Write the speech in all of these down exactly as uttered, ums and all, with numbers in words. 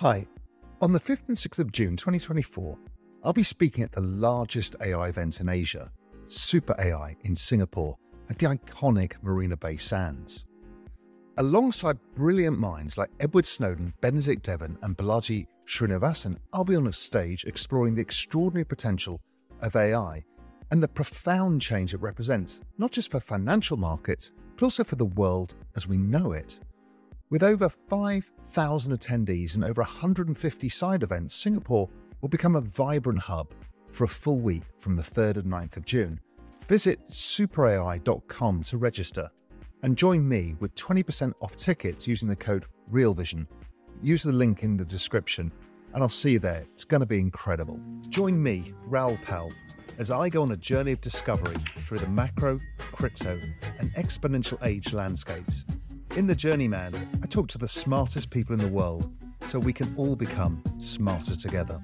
Hi, on the fifth and sixth of June twenty twenty-four, I'll be speaking at the largest A I event in Asia, Super A I in Singapore at the iconic Marina Bay Sands. Alongside brilliant minds like Edward Snowden, Benedict Devon and Balaji Srinivasan, I'll be on a stage exploring the extraordinary potential of A I and the profound change it represents, not just for financial markets, but also for the world as we know it. With over five thousand attendees and over one hundred fifty side events, Singapore will become a vibrant hub for a full week from the third and ninth of June. Visit super A I dot com to register and join me with twenty percent off tickets using the code REALVISION. Use the link in the description and I'll see you there. It's going to be incredible. Join me, Raoul Pal, as I go on a journey of discovery through the macro, crypto and exponential age landscapes. In The Journeyman, I talk to the smartest people in the world so we can all become smarter together.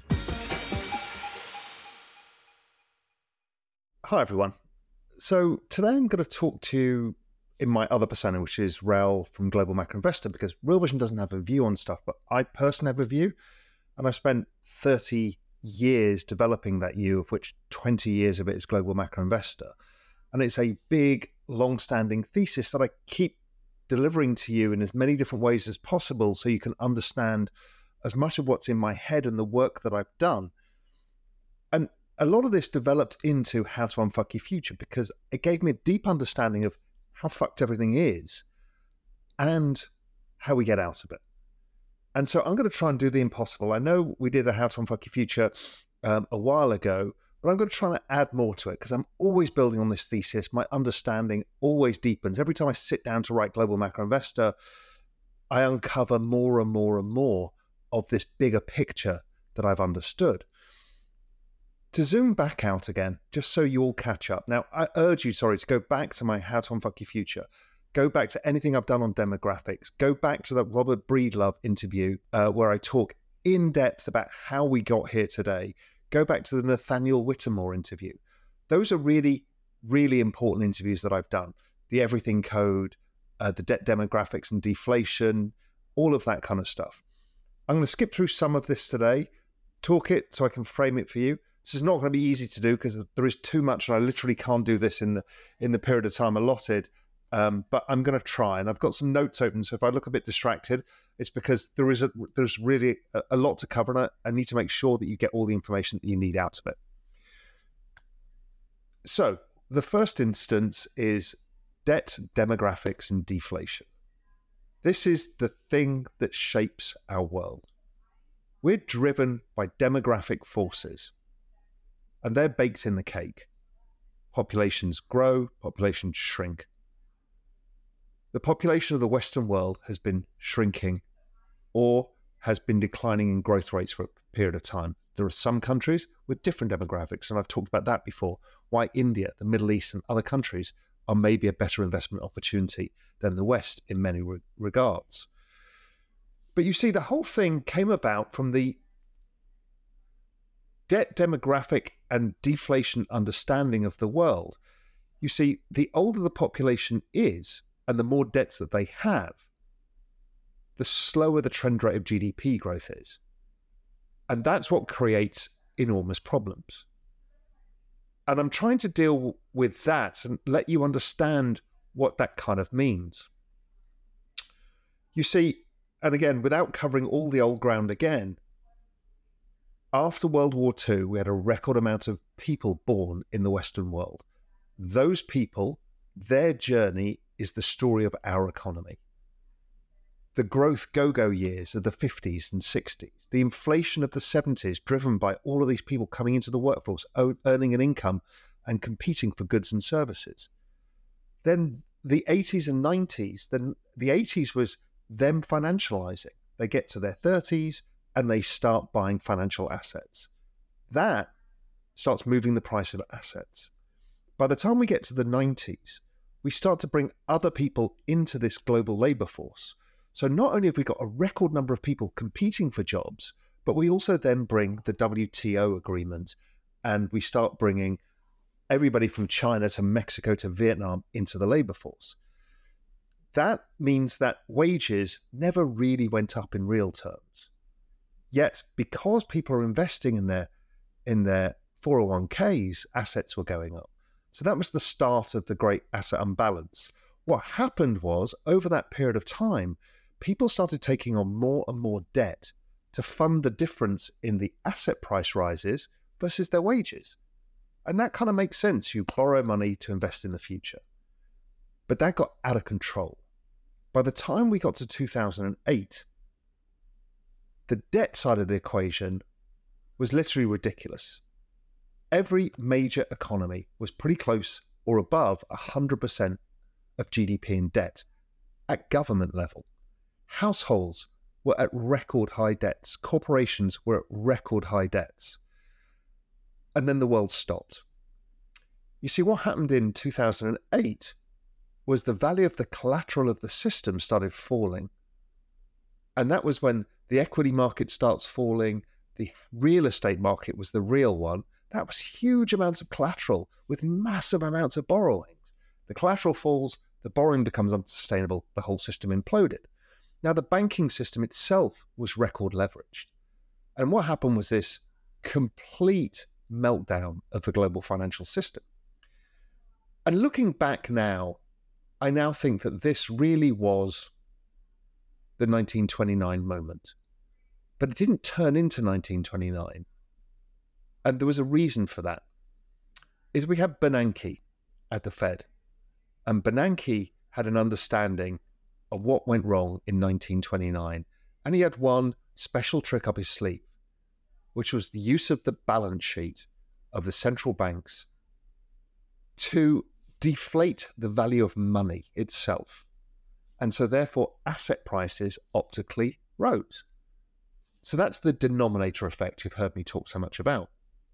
Hi everyone. So today I'm going to talk to you in my other persona, which is Raoul from Global Macro Investor, because Real Vision doesn't have a view on stuff, but I personally have a view, and I've spent thirty years developing that view, of which twenty years of it is Global Macro Investor. And it's a big, long-standing thesis that I keep delivering to you in as many different ways as possible so you can understand as much of what's in my head and the work that I've done. And a lot of this developed into How to Unfuck Your Future because it gave me a deep understanding of how fucked everything is and how we get out of it. And so I'm going to try and do the impossible. I know we did a How to Unfuck Your Future um, a while ago, but I'm going to try and add more to it because I'm always building on this thesis. My understanding always deepens. Every time I sit down to write Global Macro Investor, I uncover more and more and more of this bigger picture that I've understood. To zoom back out again, just so you all catch up. Now, I urge you, sorry, to go back to my How to Unfuck Your Future. Go back to anything I've done on demographics. Go back to that Robert Breedlove interview uh, where I talk in depth about how we got here today. Go back to the Nathaniel Whittemore interview. Those are really, really important interviews that I've done. The Everything Code, uh, the debt demographics and deflation, all of that kind of stuff. I'm going to skip through some of this today, talk it so I can frame it for you. This is not going to be easy to do because there is too much and I literally can't do this in the in the period of time allotted. Um, but I'm going to try, and I've got some notes open. So if I look a bit distracted, it's because there is a, there's really a, a lot to cover, and I, I need to make sure that you get all the information that you need out of it. So the first instance is debt, demographics, and deflation. This is the thing that shapes our world. We're driven by demographic forces, and they're baked in the cake. Populations grow, populations shrink. The population of the Western world has been shrinking or has been declining in growth rates for a period of time. There are some countries with different demographics, and I've talked about that before, why India, the Middle East, and other countries are maybe a better investment opportunity than the West in many re- regards. But you see, the whole thing came about from the debt demographic and deflation understanding of the world. You see, the older the population is, and the more debts that they have, the slower the trend rate of G D P growth is. And that's what creates enormous problems. And I'm trying to deal with that and let you understand what that kind of means. You see, and again, without covering all the old ground again, after World War Two, we had a record amount of people born in the Western world. Those people, their journey is the story of our economy. The growth go-go years of the fifties and sixties, the inflation of the seventies driven by all of these people coming into the workforce, earning an income and competing for goods and services. Then the eighties and nineties, then the eighties was them financializing. They get to their thirties and they start buying financial assets. That starts moving the price of assets. By the time we get to the nineties, we start to bring other people into this global labor force. So not only have we got a record number of people competing for jobs, but we also then bring the W T O agreement, and we start bringing everybody from China to Mexico to Vietnam into the labor force. That means that wages never really went up in real terms. Yet, because people are investing in their in their four oh one k's, assets were going up. So that was the start of the great asset unbalance. What happened was, over that period of time, people started taking on more and more debt to fund the difference in the asset price rises versus their wages. And that kind of makes sense. You borrow money to invest in the future. But that got out of control. By the time we got to two thousand eight, the debt side of the equation was literally ridiculous. Every major economy was pretty close or above one hundred percent of G D P in debt at government level. Households were at record high debts. Corporations were at record high debts. And then the world stopped. You see, what happened in two thousand eight was the value of the collateral of the system started falling. And that was when the equity market starts falling, the real estate market was the real one. That was huge amounts of collateral with massive amounts of borrowing. The collateral falls, the borrowing becomes unsustainable, the whole system imploded. Now, the banking system itself was record leveraged. And what happened was this complete meltdown of the global financial system. And looking back now, I now think that this really was the nineteen twenty-nine moment. But it didn't turn into nineteen twenty-nine. And there was a reason for that. Is we had Bernanke at the Fed. And Bernanke had an understanding of what went wrong in nineteen twenty-nine. And he had one special trick up his sleeve, which was the use of the balance sheet of the central banks to deflate the value of money itself. And so therefore asset prices optically rose. So that's the denominator effect you've heard me talk so much about.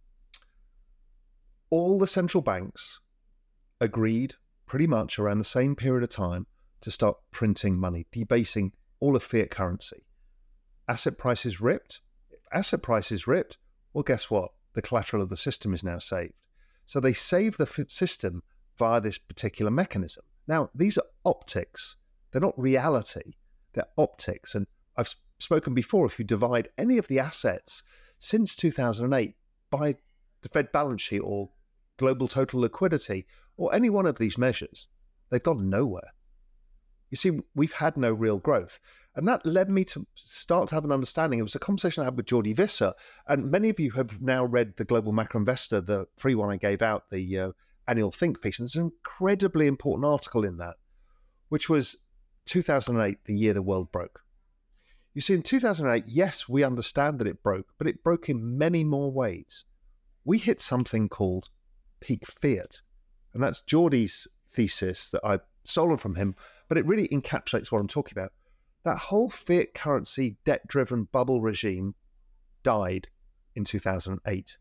All the central banks agreed pretty much around the same period of time to start printing money, debasing all of fiat currency. Asset prices ripped. If asset prices ripped, well, guess what? The collateral of the system is now saved. So they save the f- system via this particular mechanism. Now, these are optics. They're not reality. They're optics. And I've spoken before, if you divide any of the assets since two thousand eight by the Fed balance sheet or global total liquidity or any one of these measures, they've gone nowhere. You see, we've had no real growth. And that led me to start to have an understanding. It was a conversation I had with Jordi Visser. And many of you have now read the Global Macro Investor, the free one I gave out, the uh, annual think piece. And there's an incredibly important article in that, which was two thousand eight, the year the world broke. You see, in two thousand eight, yes, we understand that it broke, but it broke in many more ways. We hit something called peak fiat. And that's Jordi's thesis that I've stolen from him, but it really encapsulates what I'm talking about. That whole fiat currency, debt-driven bubble regime died in two thousand eight.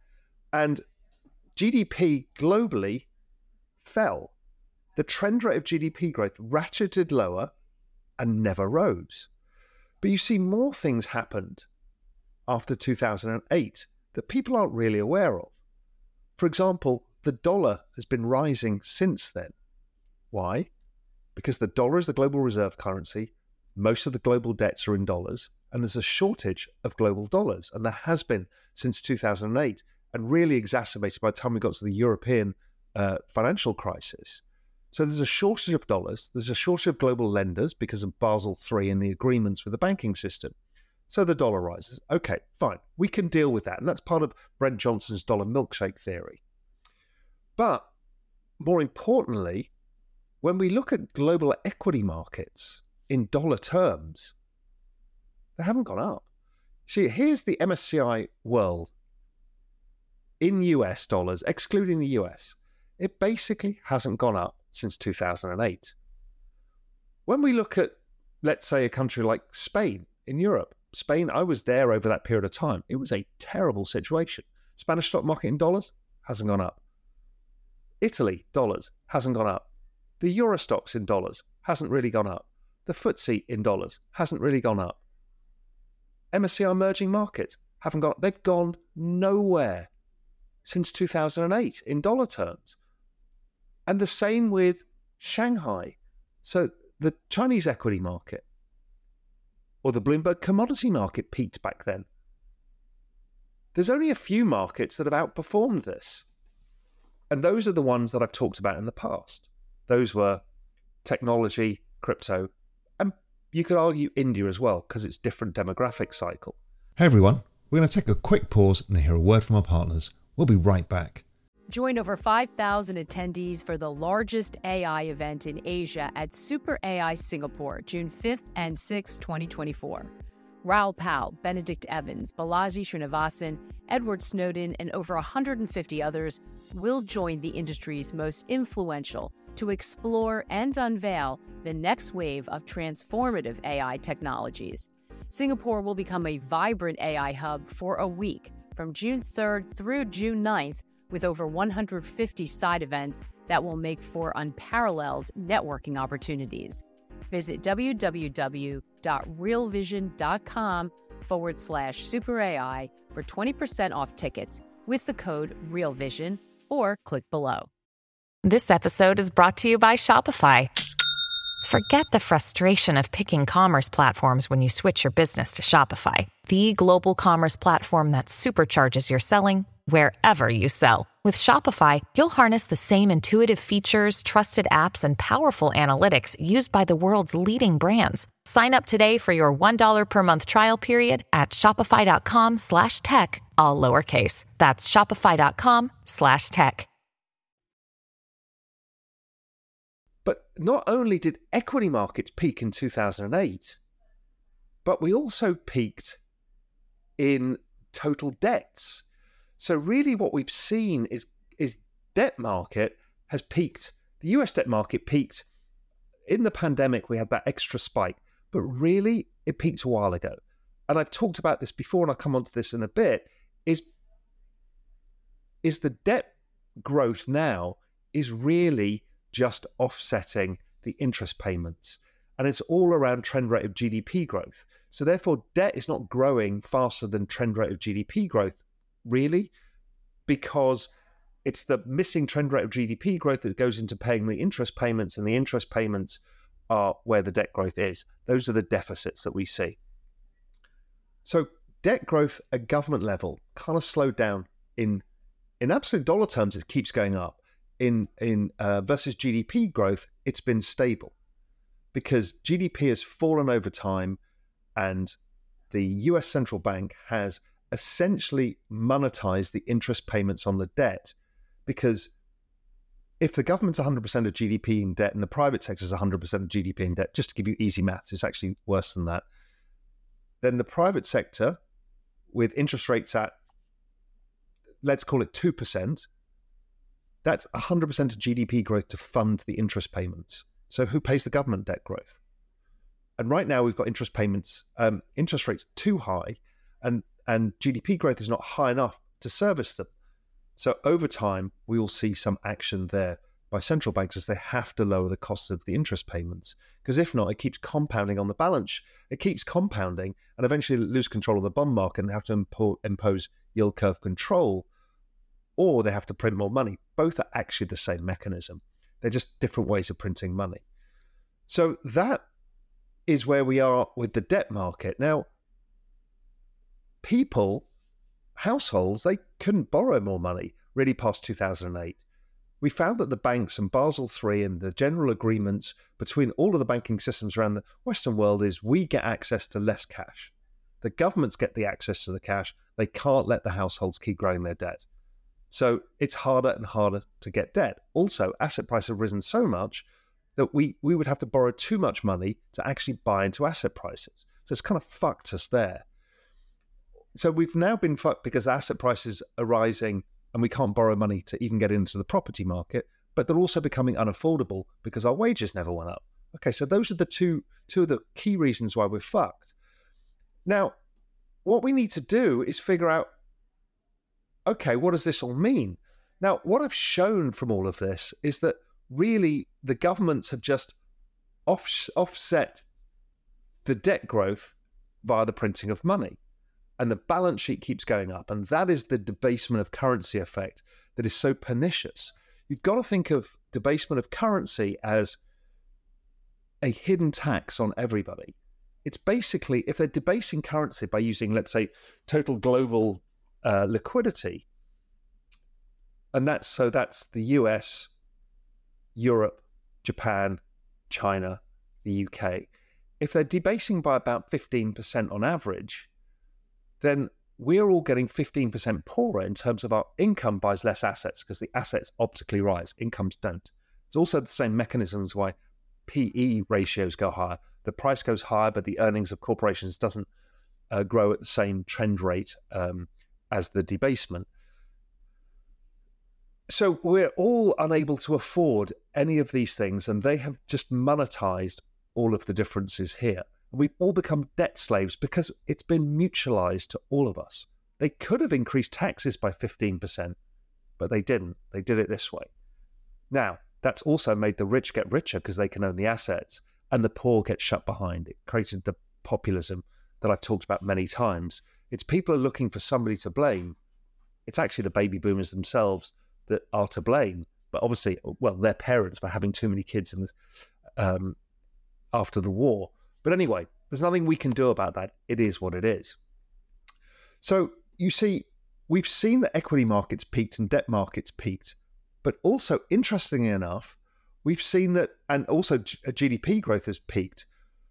And G D P globally fell. The trend rate of G D P growth ratcheted lower and never rose. But you see, more things happened after two thousand eight that people aren't really aware of. For example, the dollar has been rising since then. Why? Because the dollar is the global reserve currency. Most of the global debts are in dollars, and there's a shortage of global dollars. And there has been since two thousand eight, and really exacerbated by the time we got to the European uh, financial crisis. So there's a shortage of dollars. There's a shortage of global lenders because of Basel three and the agreements with the banking system. So the dollar rises. Okay, fine. We can deal with that. And that's part of Brent Johnson's dollar milkshake theory. But more importantly, when we look at global equity markets in dollar terms, they haven't gone up. See, here's the M S C I world in U S dollars, excluding the U S. It basically hasn't gone up since two thousand eight. When we look at, let's say, a country like Spain in Europe, Spain, I was there over that period of time. It was a terrible situation. Spanish stock market in dollars hasn't gone up. Italy, dollars, hasn't gone up. The Eurostox in dollars hasn't really gone up. The F T S E in dollars hasn't really gone up. M S C I emerging markets haven't gone up. They've gone nowhere since two thousand eight in dollar terms. And the same with Shanghai. So the Chinese equity market, or the Bloomberg commodity market peaked back then. There's only a few markets that have outperformed this. And those are the ones that I've talked about in the past. Those were technology, crypto, and you could argue India as well, because it's different demographic cycle. Hey everyone, we're going to take a quick pause and hear a word from our partners. We'll be right back. Join over five thousand attendees for the largest A I event in Asia at Super A I Singapore, June fifth and sixth, twenty twenty-four. Raoul Pal, Benedict Evans, Balaji Srinivasan, Edward Snowden, and over one hundred fifty others will join the industry's most influential to explore and unveil the next wave of transformative A I technologies. Singapore will become a vibrant A I hub for a week from June third through June ninth, with over one hundred fifty side events that will make for unparalleled networking opportunities. Visit www.realvision.com forward slash super AI for twenty percent off tickets with the code REALVISION or click below. This episode is brought to you by Shopify. Forget the frustration of picking commerce platforms when you switch your business to Shopify, the global commerce platform that supercharges your selling wherever you sell. With Shopify, you'll harness the same intuitive features, trusted apps, and powerful analytics used by the world's leading brands. Sign up today for your one dollar per month trial period at shopify.com slash tech, all lowercase. That's shopify.com slash tech. But not only did equity markets peak in two thousand eight, but we also peaked in total debts. So really what we've seen is, is debt market has peaked. The U S debt market peaked. In the pandemic, we had that extra spike, but really it peaked a while ago. And I've talked about this before, and I'll come on to this in a bit, is, is the debt growth now is really just offsetting the interest payments. And it's all around trend rate of G D P growth. So therefore, debt is not growing faster than trend rate of G D P growth, really, because it's the missing trend rate of G D P growth that goes into paying the interest payments, and the interest payments are where the debt growth is. Those are the deficits that we see. So debt growth at government level kind of slowed down. In in absolute dollar terms, it keeps going up. In in uh, versus G D P growth, it's been stable because G D P has fallen over time, and the U S central bank has essentially monetized the interest payments on the debt. Because if the government's one hundred percent of G D P in debt and the private sector is one hundred percent of G D P in debt, just to give you easy maths, it's actually worse than that, then the private sector, with interest rates at, let's call it two percent, that's one hundred percent of G D P growth to fund the interest payments. So who pays the government debt growth? And right now we've got interest payments, um, interest rates too high, and, and G D P growth is not high enough to service them. So over time, we will see some action there by central banks as they have to lower the cost of the interest payments. Because if not, it keeps compounding on the balance sheet. It keeps compounding and eventually lose control of the bond market, and they have to impo- impose yield curve control, or they have to print more money. Both are actually the same mechanism. They're just different ways of printing money. So that is where we are with the debt market. Now, people, households, they couldn't borrow more money really past two thousand eight. We found that the banks and Basel three and the general agreements between all of the banking systems around the Western world is we get access to less cash. The governments get the access to the cash. They can't let the households keep growing their debt. So it's harder and harder to get debt. Also, asset prices have risen so much that we, we would have to borrow too much money to actually buy into asset prices. So it's kind of fucked us there. So we've now been fucked because asset prices are rising and we can't borrow money to even get into the property market, but they're also becoming unaffordable because our wages never went up. Okay, so those are the two, two of the key reasons why we're fucked. Now, what we need to do is figure out, okay, what does this all mean? Now, what I've shown from all of this is that really the governments have just off, offset the debt growth via the printing of money. And the balance sheet keeps going up. And that is the debasement of currency effect that is so pernicious. You've got to think of debasement of currency as a hidden tax on everybody. It's basically, if they're debasing currency by using, let's say, total global uh, liquidity, and that's so that's the U S, Europe, Japan, China, the U K. If they're debasing by about fifteen percent on average, then we're all getting fifteen percent poorer in terms of our income buys less assets because the assets optically rise, incomes don't. It's also the same mechanisms why P E ratios go higher. The price goes higher, but the earnings of corporations doesn't uh, grow at the same trend rate um, as the debasement. So we're all unable to afford any of these things, and they have just monetized all of the differences here. We've all become debt slaves because it's been mutualized to all of us. They could have increased taxes by fifteen percent, but they didn't. They did it this way. Now, that's also made the rich get richer because they can own the assets, and the poor get shut behind. It created the populism that I've talked about many times. It's people are looking for somebody to blame. It's actually the baby boomers themselves that are to blame, but obviously, well, their parents for having too many kids in the, um, after the war. But anyway, there's nothing we can do about that. It is what it is. So you see, we've seen that equity markets peaked and debt markets peaked, but also, interestingly enough, we've seen that, and also G D P growth has peaked.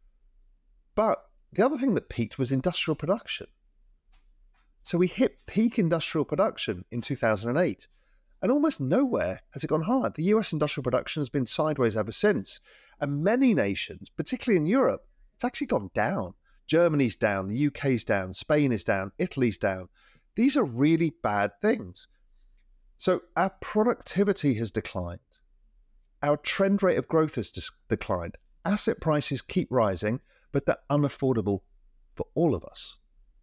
But the other thing that peaked was industrial production. So we hit peak industrial production in two thousand eight. And almost nowhere has it gone higher. The U S industrial production has been sideways ever since. And many nations, particularly in Europe, it's actually gone down. Germany's down, the U K's down, Spain is down, Italy's down. These are really bad things. So our productivity has declined. Our trend rate of growth has dis- declined. Asset prices keep rising, but they're unaffordable for all of us.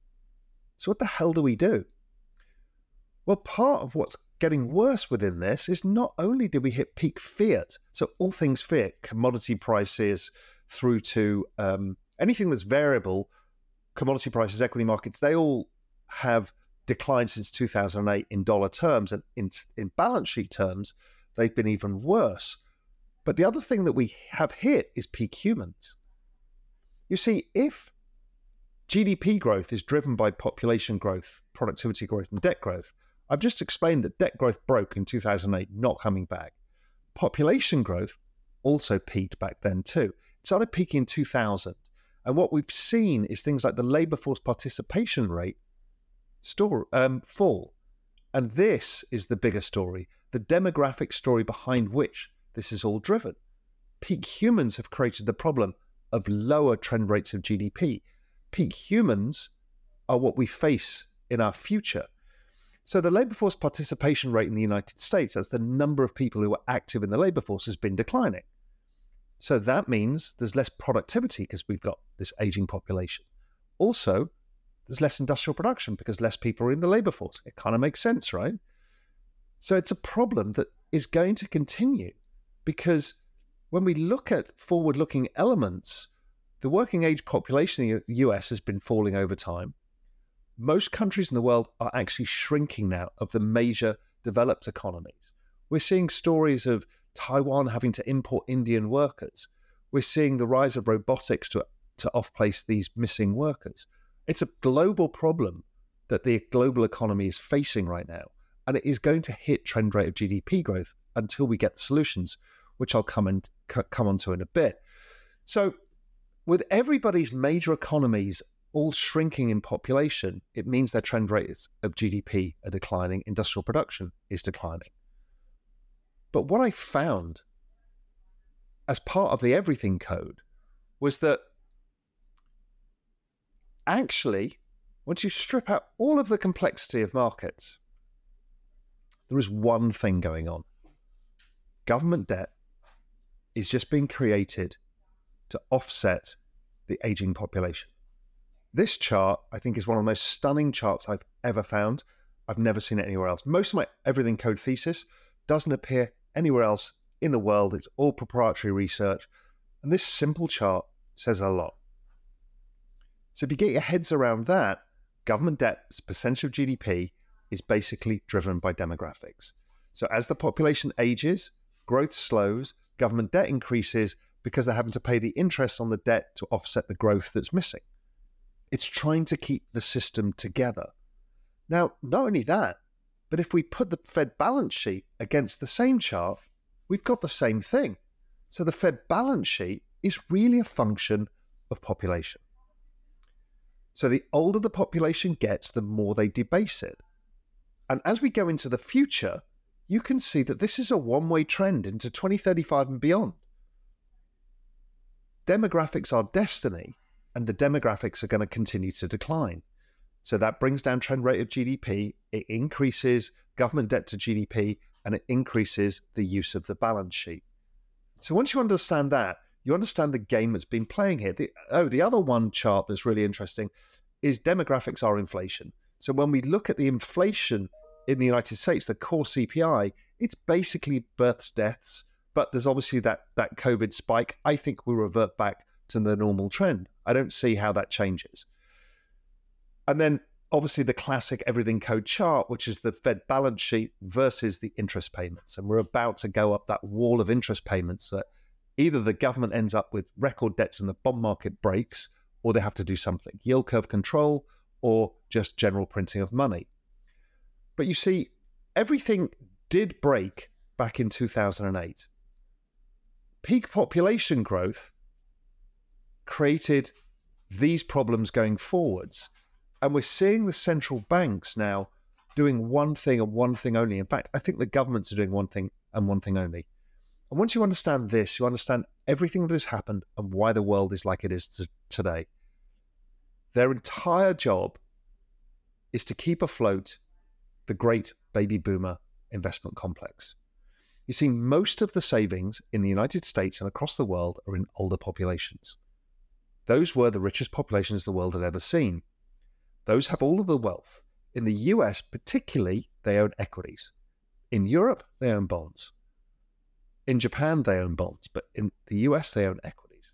So what the hell do we do? Well, part of what's getting worse within this is not only did we hit peak fiat, so all things fiat, commodity prices through to um, anything that's variable, commodity prices, equity markets, they all have declined since two thousand eight in dollar terms, and in, in balance sheet terms, they've been even worse. But the other thing that we have hit is peak humans. You see, if G D P growth is driven by population growth, productivity growth, and debt growth, I've just explained that debt growth broke in two thousand eight, not coming back. Population growth also peaked back then too. It started peaking in two thousand. And what we've seen is things like the labour force participation rate store, um, fall. And this is the bigger story, the demographic story behind which this is all driven. Peak humans have created the problem of lower trend rates of G D P. Peak humans are what we face in our future. So the labour force participation rate in the United States, that's the number of people who are active in the labour force, has been declining. So that means there's less productivity because we've got this ageing population. Also, there's less industrial production because less people are in the labour force. It kind of makes sense, right? So it's a problem that is going to continue because when we look at forward-looking elements, the working age population in the U S has been falling over time. Most countries in the world are actually shrinking now of the major developed economies. We're seeing stories of Taiwan having to import Indian workers. We're seeing the rise of robotics to, to off-place these missing workers. It's a global problem that the global economy is facing right now, and it is going to hit trend rate of G D P growth until we get the solutions, which I'll come, and, come on to in a bit. So with everybody's major economies all shrinking in population, it means their trend rates of G D P are declining, industrial production is declining. But what I found as part of the Everything Code was that actually, once you strip out all of the complexity of markets, there is one thing going on. Government debt is just being created to offset the aging population. This chart, I think, is one of the most stunning charts I've ever found. I've never seen it anywhere else. Most of my Everything Code thesis doesn't appear anywhere else in the world. It's all proprietary research. And this simple chart says a lot. So if you get your heads around that, government debt's percentage of G D P is basically driven by demographics. So as the population ages, growth slows, government debt increases, because they're having to pay the interest on the debt to offset the growth that's missing. It's trying to keep the system together. Now, not only that, but if we put the Fed balance sheet against the same chart, we've got the same thing. So the Fed balance sheet is really a function of population. So the older the population gets, the more they debase it. And as we go into the future, you can see that this is a one-way trend into twenty thirty-five and beyond. Demographics are destiny, and the demographics are going to continue to decline. So that brings down trend rate of G D P, it increases government debt to G D P, and it increases the use of the balance sheet. So once you understand that, you understand the game that's been playing here. The, oh, the other one chart that's really interesting is demographics are inflation. So when we look at the inflation in the United States, the core C P I, it's basically births, deaths, but there's obviously that, that COVID spike. I think we'll revert back to the normal trend. I don't see how that changes. And then obviously the classic everything code chart, which is the Fed balance sheet versus the interest payments. And we're about to go up that wall of interest payments that either the government ends up with record debts and the bond market breaks, or they have to do something, yield curve control, or just general printing of money. But you see, everything did break back in two thousand eight. Peak population growth created these problems going forwards. And we're seeing the central banks now doing one thing and one thing only. In fact, I think the governments are doing one thing and one thing only. And once you understand this, you understand everything that has happened and why the world is like it is t- today. Their entire job is to keep afloat the great baby boomer investment complex. You see, most of the savings in the United States and across the world are in older populations. Those were the richest populations the world had ever seen. Those have all of the wealth. In the U S particularly, they own equities. In Europe, they own bonds. In Japan, they own bonds, but in the U S, they own equities.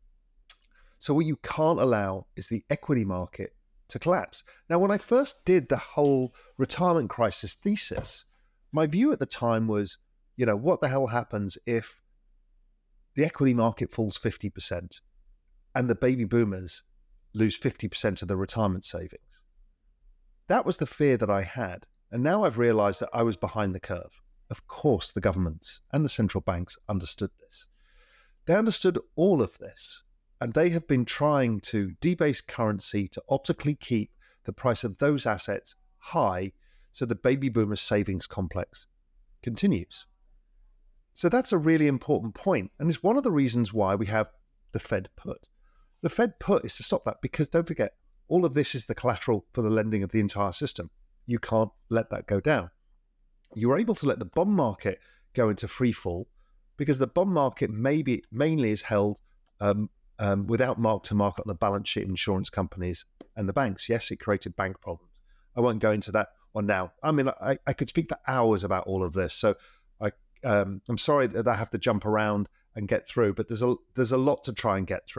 So what you can't allow is the equity market to collapse. Now, when I first did the whole retirement crisis thesis, my view at the time was, you know, what the hell happens if the equity market falls fifty percent and the baby boomers lose fifty percent of the retirement savings? That was the fear that I had. And now I've realized that I was behind the curve. Of course, the governments and the central banks understood this. They understood all of this, and they have been trying to debase currency to optically keep the price of those assets high so the baby boomer savings complex continues. So that's a really important point, and it's one of the reasons why we have the Fed put. The Fed put is to stop that, because don't forget, all of this is the collateral for the lending of the entire system. You can't let that go down. You were able to let the bond market go into free fall because the bond market maybe mainly is held um, um, without mark to market on the balance sheet of insurance companies and the banks. Yes, it created bank problems. I won't go into that one now. I mean, I, I could speak for hours about all of this. So I, um, I'm sorry that I have to jump around and get through, but there's a there's a lot to try and get through.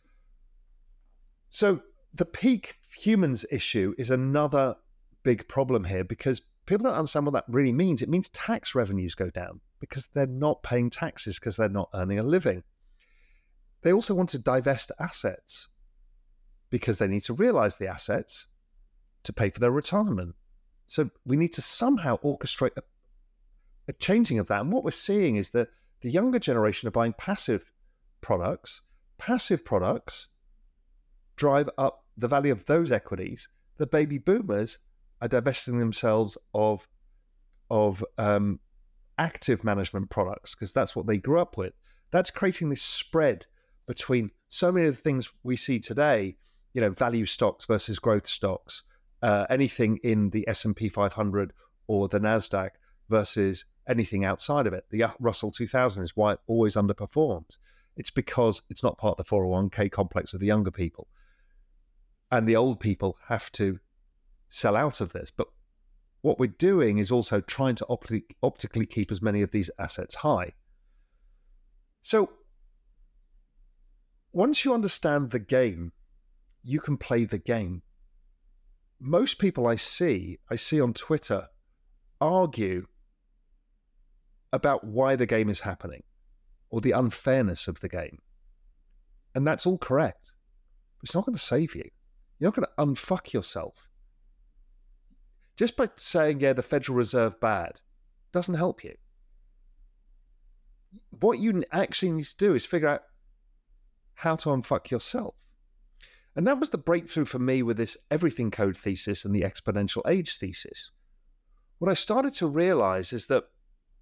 So the peak humans issue is another big problem here, because people don't understand what that really means. It means tax revenues go down because they're not paying taxes because they're not earning a living. They also want to divest assets because they need to realize the assets to pay for their retirement. So we need to somehow orchestrate a, a changing of that. And what we're seeing is that the younger generation are buying passive products. Passive products drive up the value of those equities. The baby boomers are divesting themselves of of um, active management products because that's what they grew up with. That's creating this spread between so many of the things we see today, you know, value stocks versus growth stocks, uh, anything in the S and P five hundred or the NASDAQ versus anything outside of it. The Russell two thousand is why it always underperforms. It's because it's not part of the four oh one k complex of the younger people. And the old people have to sell out of this. But what we're doing is also trying to opti- optically keep as many of these assets high. So once you understand the game, you can play the game. Most people I see, I see on Twitter, argue about why the game is happening. or the unfairness of the game. And that's all correct. But it's not going to save you. You're not going to unfuck yourself. Just by saying, yeah, the Federal Reserve bad, doesn't help you. What you actually need to do is figure out how to unfuck yourself. And that was the breakthrough for me with this everything code thesis and the exponential age thesis. What I started to realize is that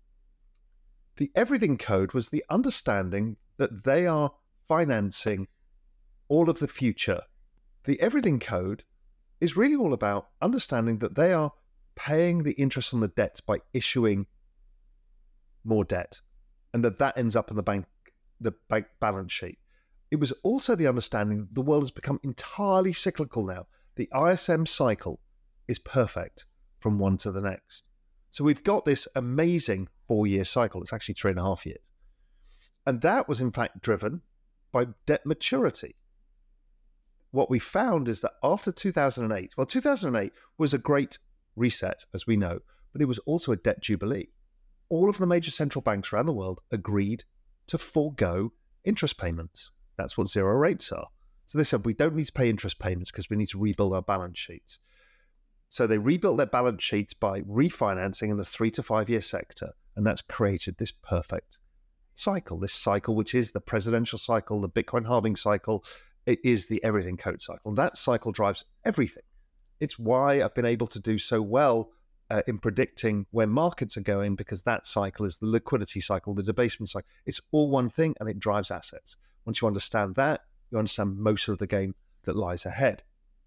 the everything code was the understanding that they are financing all of the future. The everything code is really all about understanding that they are paying the interest on the debts by issuing more debt, and that that ends up in the bank, the bank balance sheet. It was also the understanding that the world has become entirely cyclical now. The I S M cycle is perfect from one to the next. So we've got this amazing four-year cycle. It's actually three and a half years. And that was in fact driven by debt maturity. What we found is that after two thousand eight, well, two thousand eight was a great reset, as we know, but it was also a debt jubilee. All of the major central banks around the world agreed to forego interest payments. That's what zero rates are. So they said, we don't need to pay interest payments because we need to rebuild our balance sheets. So they rebuilt their balance sheets by refinancing in the three to five year sector. And that's created this perfect cycle, this cycle, which is the presidential cycle, the Bitcoin halving cycle. It is the everything code cycle. And that cycle drives everything. It's why I've been able to do so well uh, in predicting where markets are going, because that cycle is the liquidity cycle, the debasement cycle. It's all one thing and it drives assets. Once you understand that, you understand most of the game that lies ahead.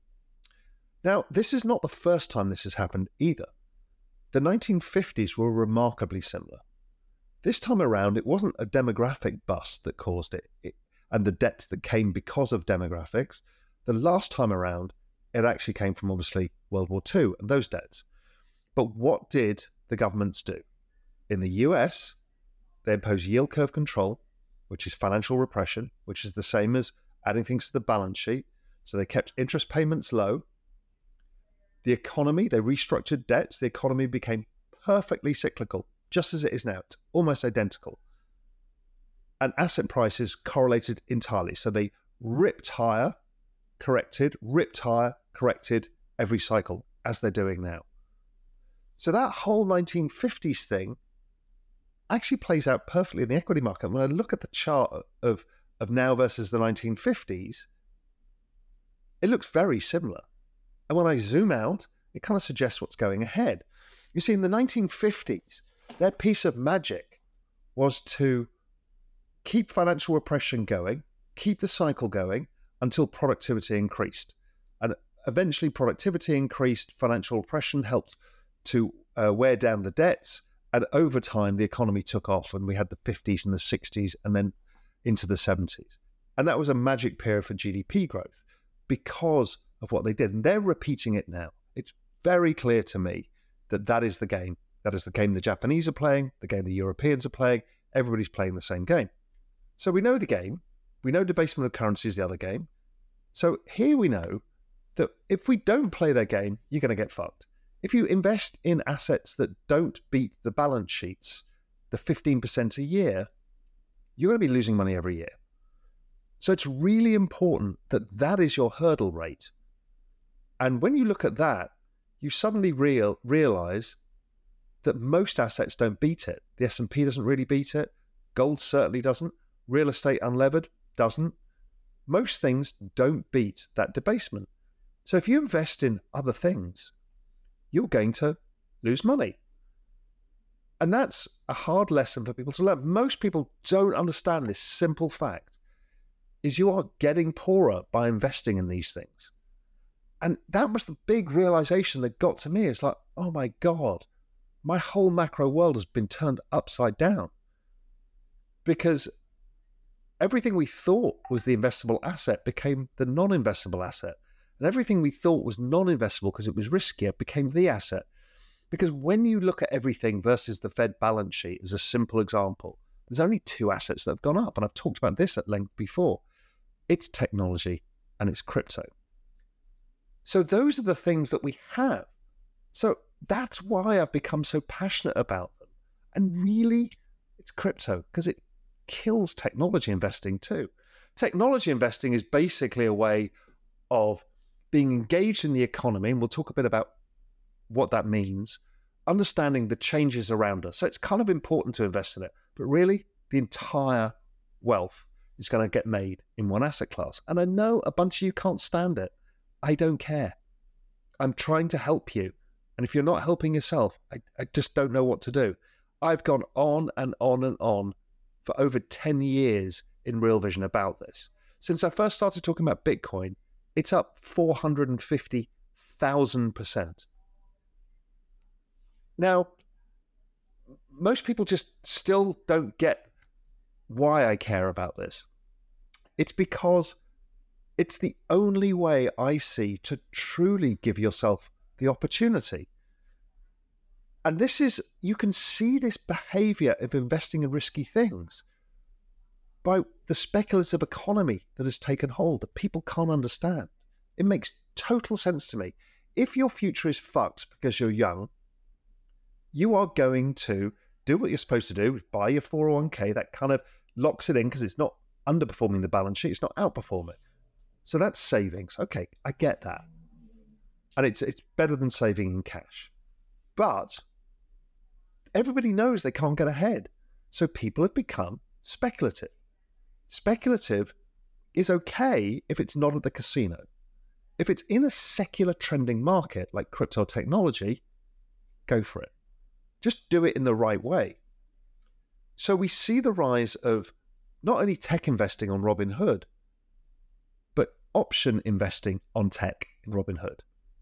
Now, this is not the first time this has happened either. The nineteen fifties were remarkably similar. This time around, it wasn't a demographic bust that caused it, it and the debts that came because of demographics. The last time around, it actually came from obviously World War Two and those debts. But what did the governments do? In the U S, they imposed yield curve control, which is financial repression, which is the same as adding things to the balance sheet. So they kept interest payments low. The economy, they restructured debts. The economy became perfectly cyclical, just as it is now. It's almost identical. And asset prices correlated entirely. So they ripped higher, corrected, ripped higher, corrected every cycle, as they're doing now. So that whole nineteen fifties thing actually plays out perfectly in the equity market. When I look at the chart of, of now versus the nineteen fifties, it looks very similar. And when I zoom out, it kind of suggests what's going ahead. You see, in the nineteen fifties, their piece of magic was to keep financial repression going, keep the cycle going until productivity increased. And eventually productivity increased, financial repression helped to uh, wear down the debts. And over time, the economy took off and we had the fifties and the sixties and then into the seventies. And that was a magic period for G D P growth because of what they did. And they're repeating it now. It's very clear to me that that is the game. That is the game the Japanese are playing, the game the Europeans are playing. Everybody's playing the same game. So we know the game. We know debasement of currency is the other game. So here we know that if we don't play their game, you're going to get fucked. If you invest in assets that don't beat the balance sheets, the fifteen percent a year, you're going to be losing money every year. So it's really important that that is your hurdle rate. And when you look at that, you suddenly real, realize that most assets don't beat it. The S and P doesn't really beat it. Gold certainly doesn't. Real estate unlevered doesn't. Most things don't beat that debasement. So if you invest in other things, you're going to lose money. And that's a hard lesson for people to learn. Most people don't understand this simple fact, is you are getting poorer by investing in these things. And that was the big realization that got to me. It's like, oh my God, my whole macro world has been turned upside down. Because everything we thought was the investable asset became the non-investable asset. And everything we thought was non-investable because it was riskier became the asset. Because when you look at everything versus the Fed balance sheet as a simple example, there's only two assets that have gone up. And I've talked about this at length before. It's technology and it's crypto. So those are the things that we have. So that's why I've become so passionate about them. And really, it's crypto because it kills technology investing too. Technology investing is basically a way of being engaged in the economy, and we'll talk a bit about what that means, understanding the changes around us. So it's kind of important to invest in it, but really the entire wealth is going to get made in one asset class. And I know a bunch of you can't stand it. I don't care. I'm trying to help you. And if you're not helping yourself, I, I just don't know what to do. I've gone on and on and on for over ten years in Real Vision about this. Since I first started talking about Bitcoin, it's up four hundred fifty thousand percent. Now, most people just still don't get why I care about this. It's because it's the only way I see to truly give yourself the opportunity. And this is, you can see this behavior of investing in risky things by the speculative economy that has taken hold that people can't understand. It makes total sense to me. If your future is fucked because you're young, you are going to do what you're supposed to do, buy your four oh one k, that kind of locks it in because it's not underperforming the balance sheet, it's not outperforming. So that's savings. Okay, I get that. And it's it's better than saving in cash. But everybody knows they can't get ahead. So people have become speculative. Speculative is okay if it's not at the casino. If it's in a secular trending market like crypto technology, go for it. Just do it in the right way. So we see the rise of not only tech investing on Robinhood, but option investing on tech in Robinhood.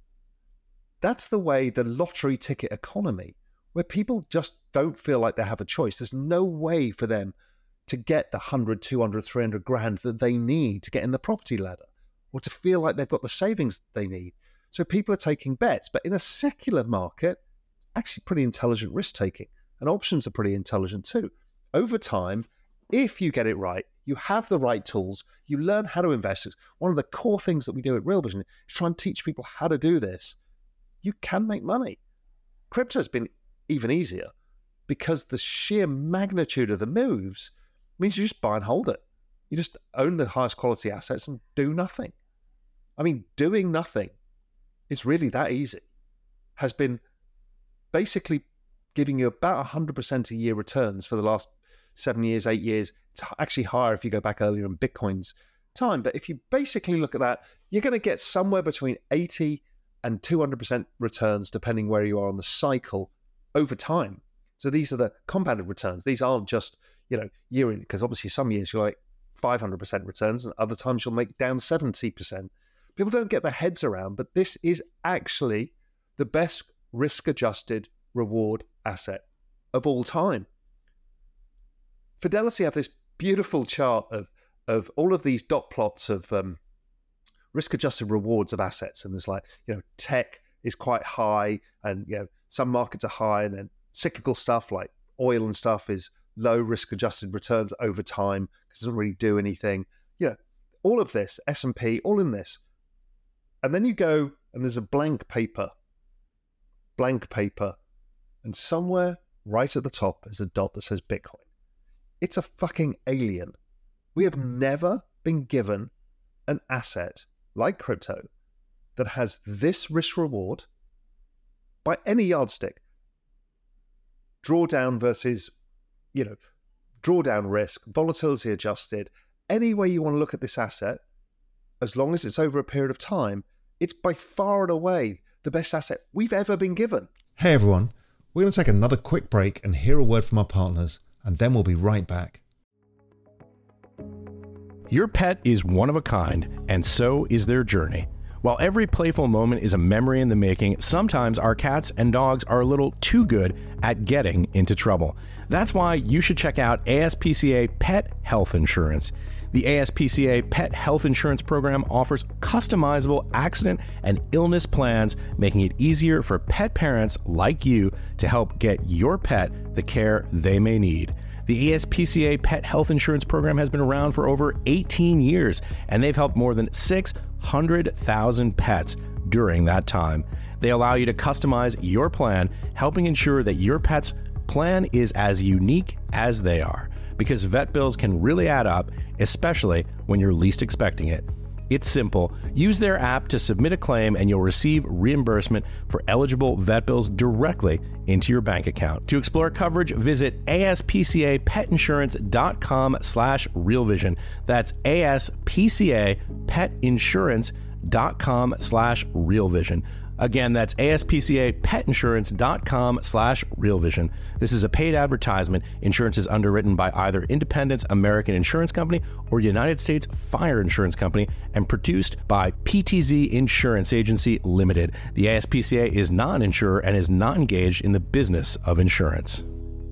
That's the way, the lottery ticket economy, where people just don't feel like they have a choice. There's no way for them to get the one hundred, two hundred, three hundred grand that they need to get in the property ladder, or to feel like they've got the savings they need. So people are taking bets, but in a secular market, actually pretty intelligent risk taking, and options are pretty intelligent too. Over time, if you get it right, you have the right tools, you learn how to invest. It's one of the core things that we do at Real Vision is try and teach people how to do this. You can make money. Crypto has been even easier because the sheer magnitude of the moves means you just buy and hold it. You just own the highest quality assets and do nothing. I mean, doing nothing is really that easy. Has been basically giving you about one hundred percent a year returns for the last seven years, eight years. It's actually higher if you go back earlier in Bitcoin's time. But if you basically look at that, you're going to get somewhere between eighty and two hundred percent returns, depending where you are on the cycle over time. So these are the compounded returns. These aren't just, you know, year in, because obviously some years you're like five hundred percent returns and other times you'll make down seventy percent. People don't get their heads around, but this is actually the best risk-adjusted reward asset of all time. Fidelity have this beautiful chart of of all of these dot plots of um, risk-adjusted rewards of assets, and there's like, you know, tech is quite high, and you know some markets are high, and then cyclical stuff like oil and stuff is low risk-adjusted returns over time because it doesn't really do anything. You know, all of this, S and P, all in this, and then you go and there's a blank paper, blank paper, and somewhere right at the top is a dot that says Bitcoin. It's a fucking alien. We have never been given an asset like crypto that has this risk reward by any yardstick. Drawdown versus, you know, drawdown risk, volatility adjusted, any way you want to look at this asset, as long as it's over a period of time, it's by far and away the best asset we've ever been given. Hey everyone, we're going to take another quick break and hear a word from our partners, and then we'll be right back. Your pet is one of a kind, and so is their journey. While every playful moment is a memory in the making, sometimes our cats and dogs are a little too good at getting into trouble. That's why you should check out A S P C A Pet Health Insurance. The A S P C A Pet Health Insurance Program offers customizable accident and illness plans, making it easier for pet parents like you to help get your pet the care they may need. The A S P C A Pet Health Insurance Program has been around for over eighteen years, and they've helped more than six hundred thousand pets during that time. They allow you to customize your plan, helping ensure that your pet's plan is as unique as they are. because vet bills can really add up, especially when you're least expecting it. It's simple. Use their app to submit a claim and you'll receive reimbursement for eligible vet bills directly into your bank account. To explore coverage, visit aspcapetinsurance.com slash realvision. That's aspcapetinsurance.com slash realvision. Again, that's aspcapetinsurance.com slash realvision. This is a paid advertisement. Insurance is underwritten by either Independence American Insurance Company or United States Fire Insurance Company and produced by P T Z Insurance Agency Limited. The A S P C A is not an insurer and is not engaged in the business of insurance.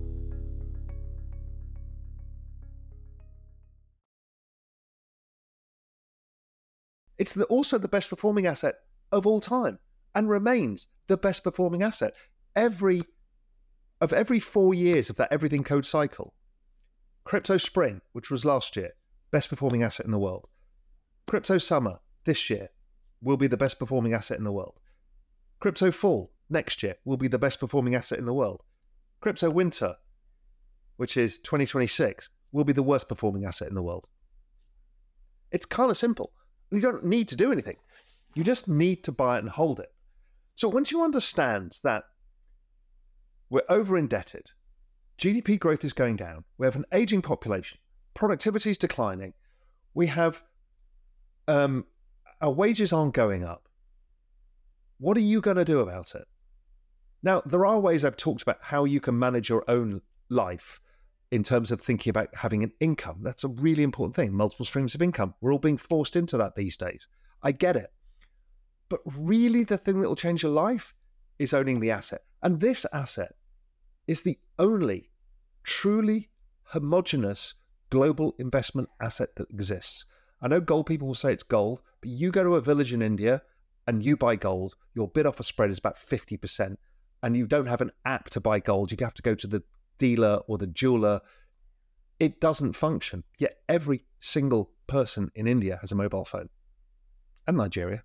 It's the, also the best performing asset of all time. And remains the best performing asset. Every of every four years of that everything code cycle, Crypto Spring, which was last year, best performing asset in the world. Crypto Summer this year will be the best performing asset in the world. Crypto Fall next year will be the best performing asset in the world. Crypto Winter, which is twenty twenty-six, will be the worst performing asset in the world. It's kind of simple. You don't need to do anything. You just need to buy it and hold it. So once you understand that we're over indebted, G D P growth is going down, we have an aging population, productivity is declining, we have um, our wages aren't going up, what are you going to do about it? Now, there are ways I've talked about how you can manage your own life in terms of thinking about having an income. That's a really important thing, multiple streams of income. We're all being forced into that these days. I get it. But really the thing that will change your life is owning the asset. And this asset is the only truly homogenous global investment asset that exists. I know gold people will say it's gold, but you go to a village in India and you buy gold, your bid offer spread is about fifty percent. And you don't have an app to buy gold. You have to go to the dealer or the jeweler. It doesn't function. Yet every single person in India has a mobile phone. And Nigeria.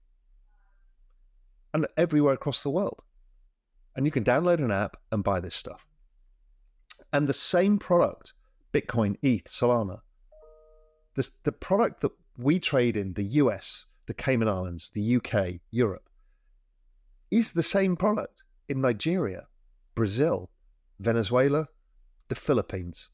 And everywhere across the world. And you can download an app and buy this stuff. And the same product, Bitcoin, E T H, Solana, the, the product that we trade in the U S, the Cayman Islands, the U K, Europe, is the same product in Nigeria, Brazil, Venezuela, the Philippines.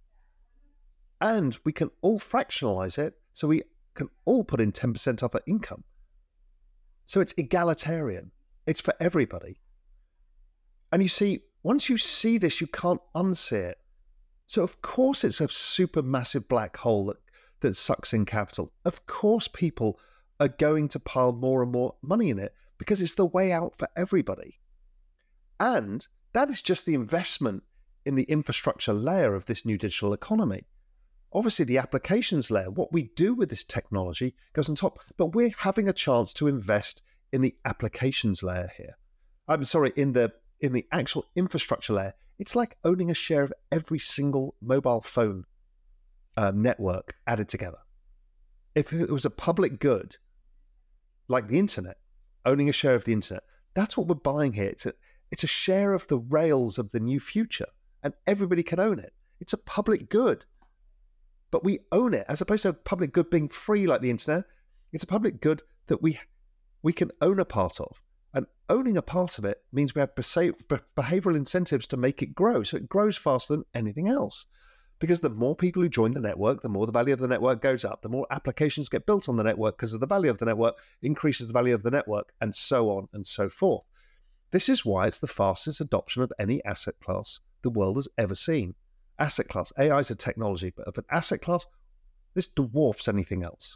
And we can all fractionalize it, so we can all put in ten percent off our income. So it's egalitarian. It's for everybody. And you see, once you see this, you can't unsee it. So of course it's a super massive black hole that, that sucks in capital. Of course people are going to pile more and more money in it because it's the way out for everybody. And that is just the investment in the infrastructure layer of this new digital economy. Obviously, the applications layer, what we do with this technology goes on top, but we're having a chance to invest in the applications layer here. I'm sorry, in the in the actual infrastructure layer. It's like owning a share of every single mobile phone uh, network added together. If it was a public good, like the internet, owning a share of the internet, that's what we're buying here. It's a, it's a share of the rails of the new future, and everybody can own it. It's a public good. But we own it, as opposed to a public good being free like the internet. It's a public good that we we can own a part of. And owning a part of it means we have behavioral incentives to make it grow. So it grows faster than anything else. Because the more people who join the network, the more the value of the network goes up. The more applications get built on the network because of the value of the network increases the value of the network, and so on and so forth. This is why it's the fastest adoption of any asset class the world has ever seen. Asset class. A I is a technology, but of an asset class, this dwarfs anything else.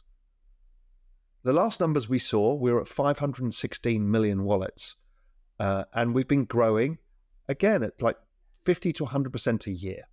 The last numbers we saw, we were at five hundred sixteen million wallets. Uh, and we've been growing, again, at like fifty to one hundred percent a year.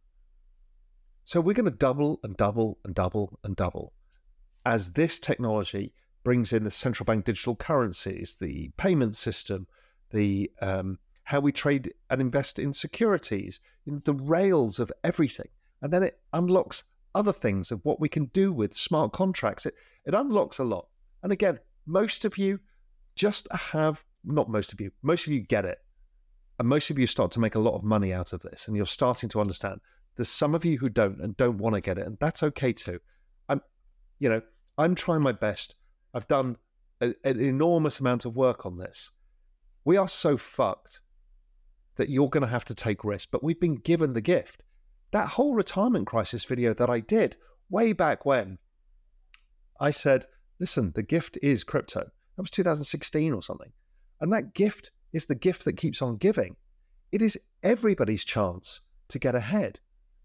So we're going to double and double and double and double as this technology brings in the central bank digital currencies, the payment system, the um, how we trade and invest in securities, in the rails of everything. And then it unlocks other things of what we can do with smart contracts. It, it unlocks a lot. And again, most of you just have, not most of you, most of you get it. And most of you start to make a lot of money out of this. And you're starting to understand There's some of you who don't and don't want to get it, and that's okay too. I'm, you know, I'm trying my best. I've done a, an enormous amount of work on this. We are so fucked that you're going to have to take risks, but we've been given the gift. That whole retirement crisis video that I did way back when, I said, listen, the gift is crypto. That was two thousand sixteen or something. And that gift is the gift that keeps on giving. It is everybody's chance to get ahead.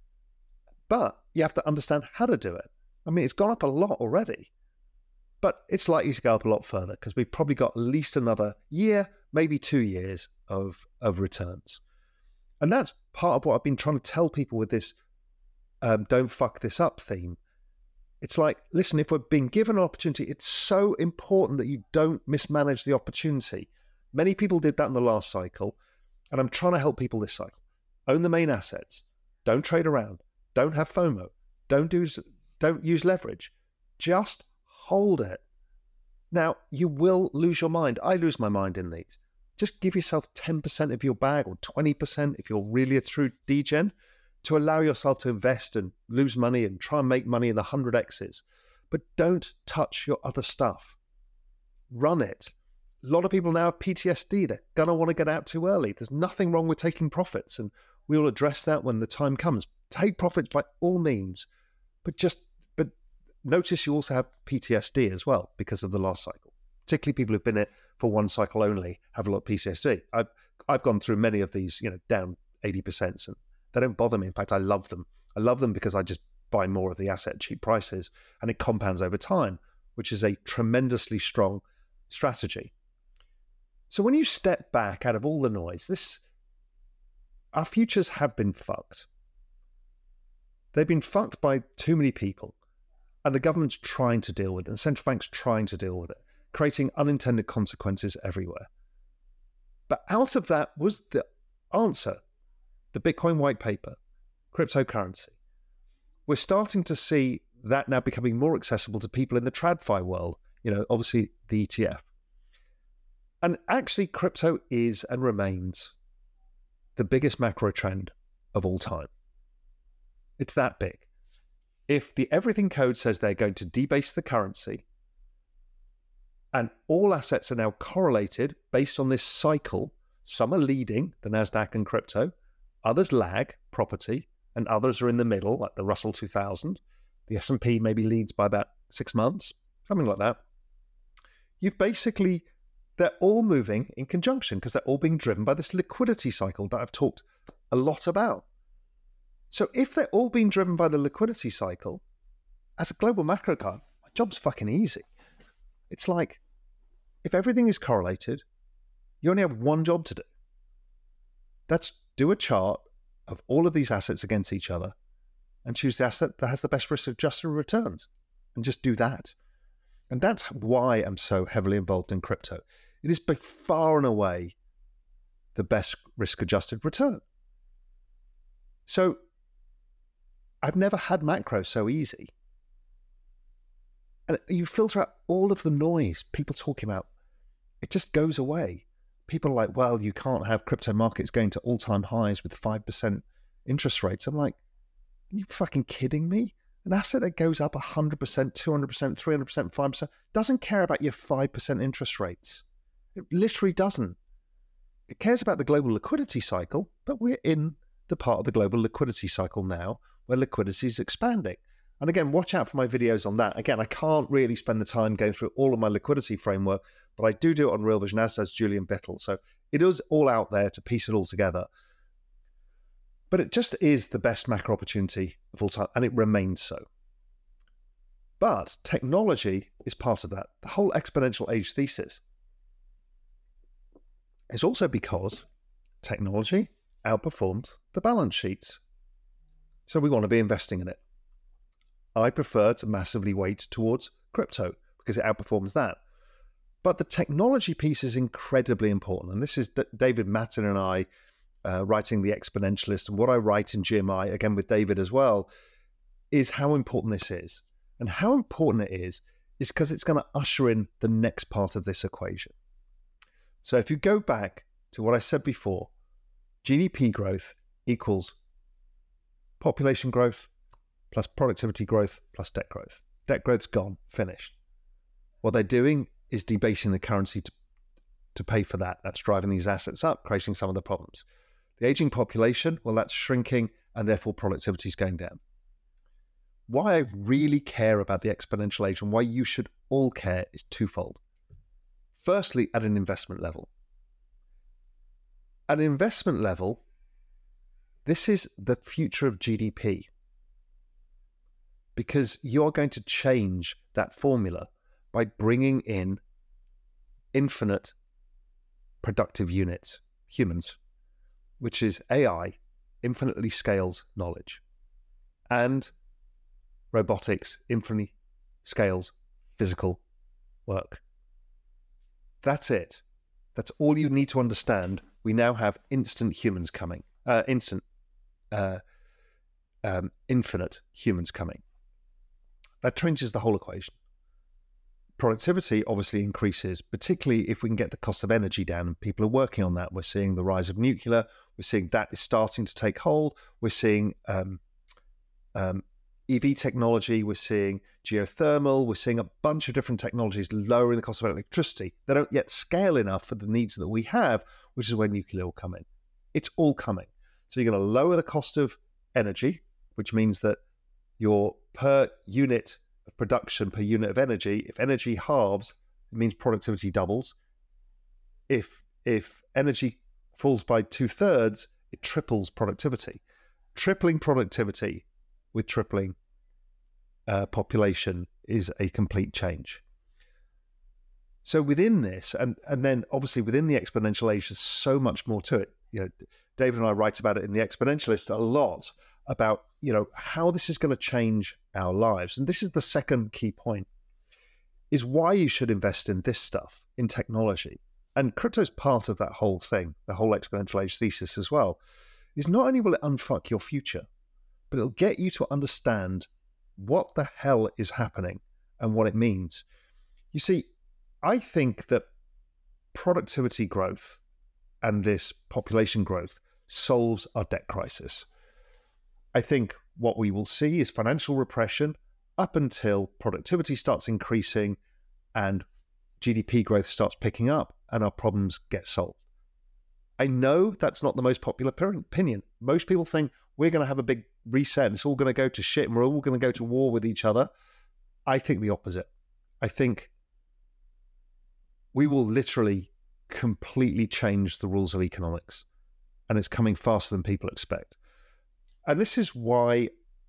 But you have to understand how to do it. I mean, it's gone up a lot already, but it's likely to go up a lot further because we've probably got at least another year, maybe two years of, of returns. And that's part of what I've been trying to tell people with this um, don't fuck this up theme. It's like, listen, if we're being given an opportunity, it's so important that you don't mismanage the opportunity. Many people did that in the last cycle, and I'm trying to help people this cycle. Own the main assets. Don't trade around. Don't have FOMO. Don't do, don't use leverage. Just hold it. Now, you will lose your mind. I lose my mind in these. Just give yourself ten percent of your bag or twenty percent if you're really a true degen to allow yourself to invest and lose money and try and make money in the one hundred X's. But don't touch your other stuff. Run it. A lot of people now have P T S D. They're going to want to get out too early. There's nothing wrong with taking profits, and we will address that when the time comes. Take profits by all means, but just but notice you also have P T S D as well because of the last cycle. Particularly people who've been in it for one cycle only have a lot of P T S D. I've I've gone through many of these, you know, down eighty percent, and they don't bother me. In fact, I love them. I love them because I just buy more of the asset at cheap prices, and it compounds over time, which is a tremendously strong strategy. So when you step back out of all the noise, this our futures have been fucked. They've been fucked by too many people, and the government's trying to deal with it, and central banks trying to deal with it, creating unintended consequences everywhere. But out of that was the answer, the Bitcoin white paper, cryptocurrency. We're starting to see that now becoming more accessible to people in the TradFi world, you know, obviously the E T F. And actually, crypto is and remains the biggest macro trend of all time. It's that big. If the Everything Code says they're going to debase the currency, and all assets are now correlated based on this cycle, some are leading, the NASDAQ and crypto, others lag, property, and others are in the middle, like the Russell two thousand. The S and P maybe leads by about six months, something like that. You've basically, they're all moving in conjunction because they're all being driven by this liquidity cycle that I've talked a lot about. So if they're all being driven by the liquidity cycle, as a global macro guy, my job's fucking easy. It's like, if everything is correlated, you only have one job to do. That's do a chart of all of these assets against each other and choose the asset that has the best risk-adjusted returns, and just do that. And that's why I'm so heavily involved in crypto. It is by far and away the best risk-adjusted return. So I've never had macro so easy. And you filter out all of the noise, people talking about, it just goes away. People are like, well, you can't have crypto markets going to all-time highs with five percent interest rates. I'm like, are you fucking kidding me? An asset that goes up one hundred percent, two hundred percent, three hundred percent, five percent doesn't care about your five percent interest rates. It literally doesn't. It cares about the global liquidity cycle, but we're in the part of the global liquidity cycle now where liquidity is expanding. And again, watch out for my videos on that. Again, I can't really spend the time going through all of my liquidity framework, but I do do it on Real Vision, as does Julian Bittel. So it is all out there to piece it all together. But it just is the best macro opportunity of all time, and it remains so. But technology is part of that. The whole exponential age thesis is also because technology outperforms the balance sheets. So we want to be investing in it. I prefer to massively weight towards crypto because it outperforms that. But the technology piece is incredibly important. And this is D- David Mattin and I uh, writing The Exponentialist. And what I write in G M I, again with David as well, is how important this is. And how important it is, is because it's going to usher in the next part of this equation. So if you go back to what I said before, G D P growth equals Population growth plus productivity growth plus debt growth. Debt growth's gone, finished. What they're doing is debasing the currency to, to pay for that. That's driving these assets up, creating some of the problems. The aging population, well, that's shrinking, and therefore productivity is going down. Why I really care about the exponential age and why you should all care is twofold. Firstly, at an investment level. At an investment level, this is the future of G D P, because you're going to change that formula by bringing in infinite productive units, humans, which is A I, infinitely scales knowledge, and robotics, infinitely scales physical work. That's it. That's all you need to understand. We now have instant humans coming, uh, instant, uh, um, infinite humans coming. That changes the whole equation. Productivity obviously increases, particularly if we can get the cost of energy down, and people are working on that. We're seeing the rise of nuclear. We're seeing that is starting to take hold. We're seeing um, um, E V technology. We're seeing geothermal. We're seeing a bunch of different technologies lowering the cost of electricity. They don't yet scale enough for the needs that we have, which is where nuclear will come in. It's all coming. So you're going to lower the cost of energy, which means that your per unit of production, per unit of energy, if energy halves, it means productivity doubles. If if energy falls by two-thirds, it triples productivity. Tripling productivity with tripling uh, population is a complete change. So within this, and, and then obviously within the exponential age, there's so much more to it. You know, David and I write about it in The Exponentialist a lot, about, you know, how this is going to change our lives. And this is the second key point, is why you should invest in this stuff, in technology. And crypto's part of that whole thing, the whole exponential age thesis as well, is not only will it unfuck your future, but it'll get you to understand what the hell is happening and what it means. You see, I think that productivity growth and this population growth solves our debt crisis. I think what we will see is financial repression up until productivity starts increasing and G D P growth starts picking up and our problems get solved. I know that's not the most popular opinion. Most people think we're going to have a big reset and it's all going to go to shit and we're all going to go to war with each other. I think the opposite. I think we will literally completely change the rules of economics, and it's coming faster than people expect. And this is why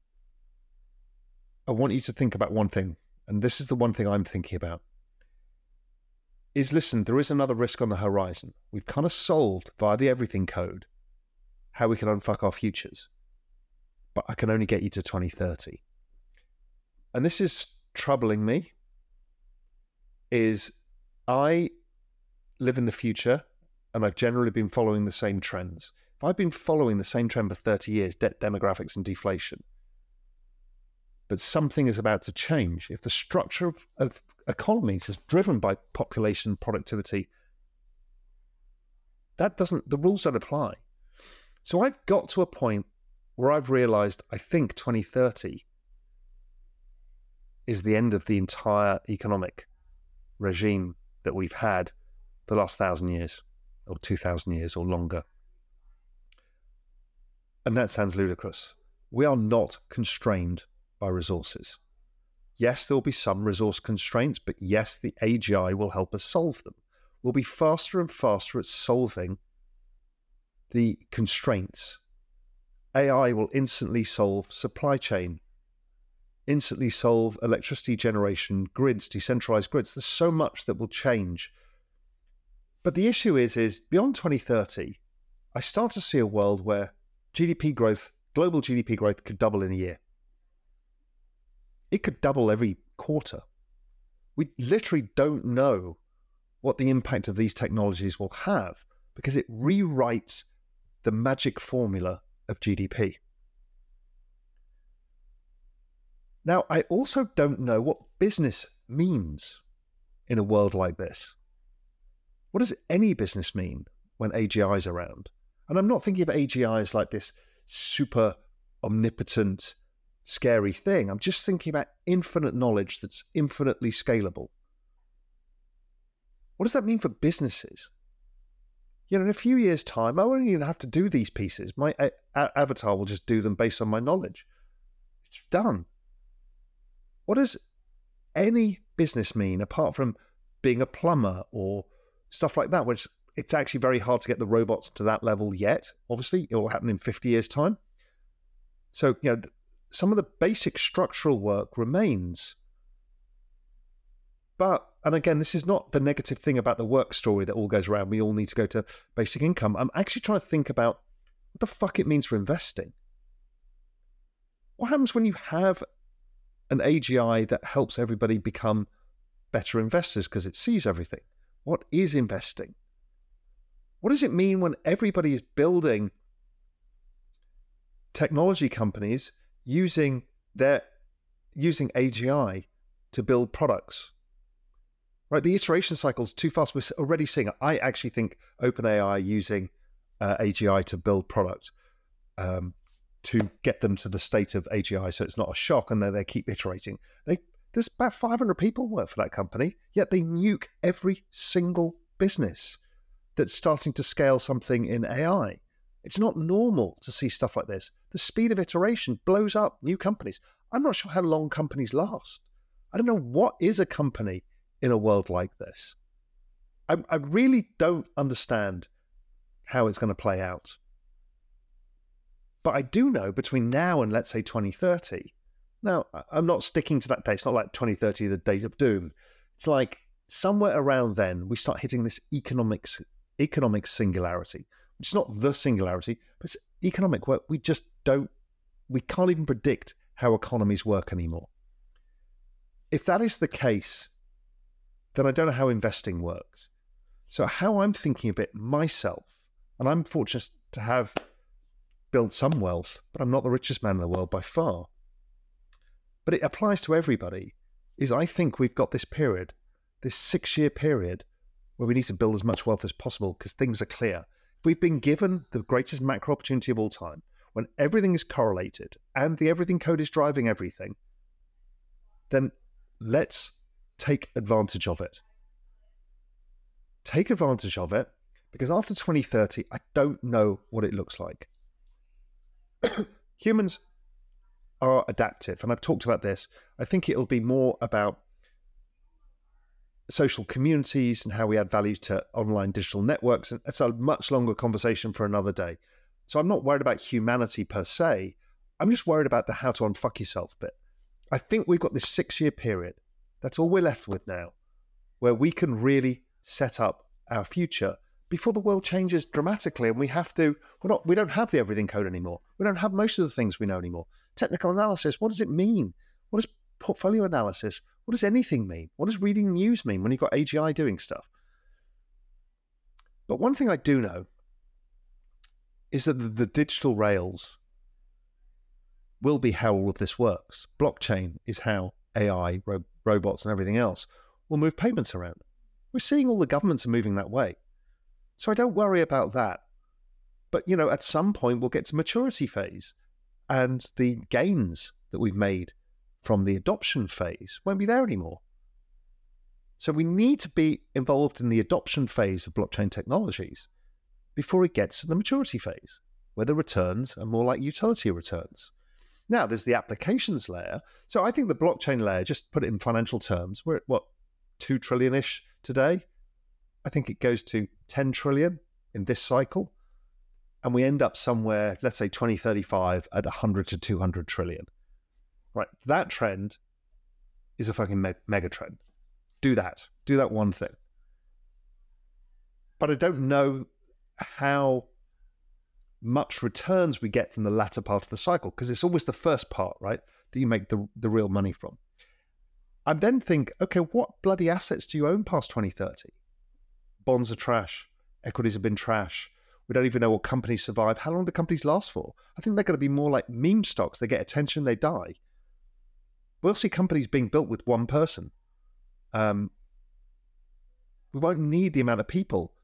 I want you to think about one thing, and this is the one thing I'm thinking about, is listen, there is another risk on the horizon. We've kind of solved via the everything code how we can unfuck our futures, but I can only get you to twenty thirty. And this is troubling me, is I live in the future and I've generally been following the same trends. If I've been following the same trend for thirty years, debt, demographics and deflation, but something is about to change, if the structure of, of economies is driven by population productivity, that doesn't, the rules don't apply. So I've got to a point where I've realized I think twenty thirty is the end of the entire economic regime that we've had for the last thousand years or two thousand years or longer. And that sounds ludicrous. We are not constrained by resources. Yes, there will be some resource constraints, but yes, the A G I will help us solve them. We'll be faster and faster at solving the constraints. A I will instantly solve supply chain, instantly solve electricity generation, grids, decentralized grids. There's so much that will change. But the issue is, is beyond twenty thirty, I start to see a world where G D P growth, global G D P growth could double in a year. It could double every quarter. We literally don't know what the impact of these technologies will have because it rewrites the magic formula of G D P. Now, I also don't know what business means in a world like this. What does any business mean when A G I is around? And I'm not thinking of A G I as like this super omnipotent, scary thing. I'm just thinking about infinite knowledge that's infinitely scalable. What does that mean for businesses? You know, in a few years' time, I won't even have to do these pieces. My a- a- avatar will just do them based on my knowledge. It's done. What does any business mean apart from being a plumber or stuff like that, which it's actually very hard to get the robots to that level yet. Obviously, it will happen in fifty years' time. So, you know, some of the basic structural work remains. But, and again, this is not the negative thing about the work story that all goes around. We all need to go to basic income. I'm actually trying to think about what the fuck it means for investing. What happens when you have an A G I that helps everybody become better investors because it sees everything? What is investing? What does it mean when everybody is building technology companies using their using A G I to build products? Right, the iteration cycle is too fast. We're already seeing it. I actually think OpenAI using uh, A G I to build products um, to get them to the state of A G I, so it's not a shock, and then they keep iterating. They there's about five hundred people work for that company, yet they nuke every single business that's starting to scale something in A I. It's not normal to see stuff like this. The speed of iteration blows up new companies. I'm not sure how long companies last. I don't know what is a company in a world like this. I, I really don't understand how it's going to play out. But I do know between now and let's say twenty thirty, now I'm not sticking to that date. It's not like twenty thirty, the date of doom. It's like somewhere around then we start hitting this economics, economic singularity, which is not the singularity, but it's economic where we just don't, we can't even predict how economies work anymore. If that is the case, then I don't know how investing works. So how I'm thinking of it myself, and I'm fortunate to have built some wealth, but I'm not the richest man in the world by far. But it applies to everybody, is I think we've got this period, this six-year period, where we need to build as much wealth as possible because things are clear. We've been given the greatest macro opportunity of all time, when everything is correlated and the everything code is driving everything, then let's take advantage of it. Take advantage of it, because after twenty thirty, I don't know what it looks like. Humans are adaptive, and I've talked about this. I think it'll be more about social communities and how we add value to online digital networks, and it's a much longer conversation for another day. So I'm not worried about humanity per se. I'm just worried about the how to unfuck yourself bit. I think we've got this six-year period. That's all we're left with now, where we can really set up our future before the world changes dramatically, and we have to. We're not. We don't have the everything code anymore. We don't have most of the things we know anymore. Technical analysis. What does it mean? What does portfolio analysis? What does anything mean? What does reading news mean when you've got A G I doing stuff? But one thing I do know is that the, the digital rails will be how all of this works. Blockchain is how A I, ro- robots, and everything else will move payments around. We're seeing all the governments are moving that way. So I don't worry about that. But, you know, at some point we'll get to maturity phase, and the gains that we've made from the adoption phase won't be there anymore. So we need to be involved in the adoption phase of blockchain technologies before it gets to the maturity phase, where the returns are more like utility returns. Now, there's the applications layer. So I think the blockchain layer, just put it in financial terms, we're at, what, two trillion-ish today? I think it goes to ten trillion in this cycle. And we end up somewhere, let's say twenty thirty-five, at one hundred to two hundred trillion. Right? That trend is a fucking me- mega trend. Do that. Do that one thing. But I don't know how much returns we get from the latter part of the cycle, because it's always the first part, right, that you make the, the real money from. I then think, okay, what bloody assets do you own past twenty thirty? Bonds are trash. Equities have been trash. We don't even know what companies survive. How long do companies last for? I think they're going to be more like meme stocks. They get attention, they die. We'll see companies being built with one person. Um, we won't need the amount of people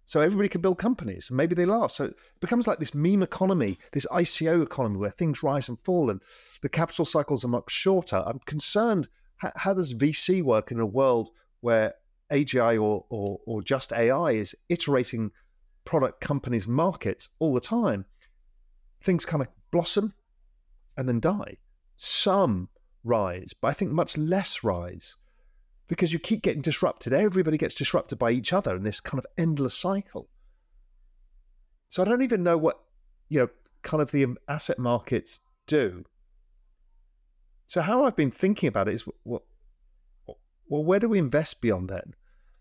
So everybody can build companies, and maybe they last. So it becomes like this meme economy, this I C O economy where things rise and fall, and the capital cycles are much shorter. I'm concerned, how, how does V C work in a world where A G I or, or or just A I is iterating product companies' markets all the time? Things kind of blossom and then die. Some rise, but I think much less rise, because you keep getting disrupted. Everybody gets disrupted by each other in this kind of endless cycle. So I don't even know what, you know, kind of the asset markets do. So how I've been thinking about it is, well, well where do we invest beyond then?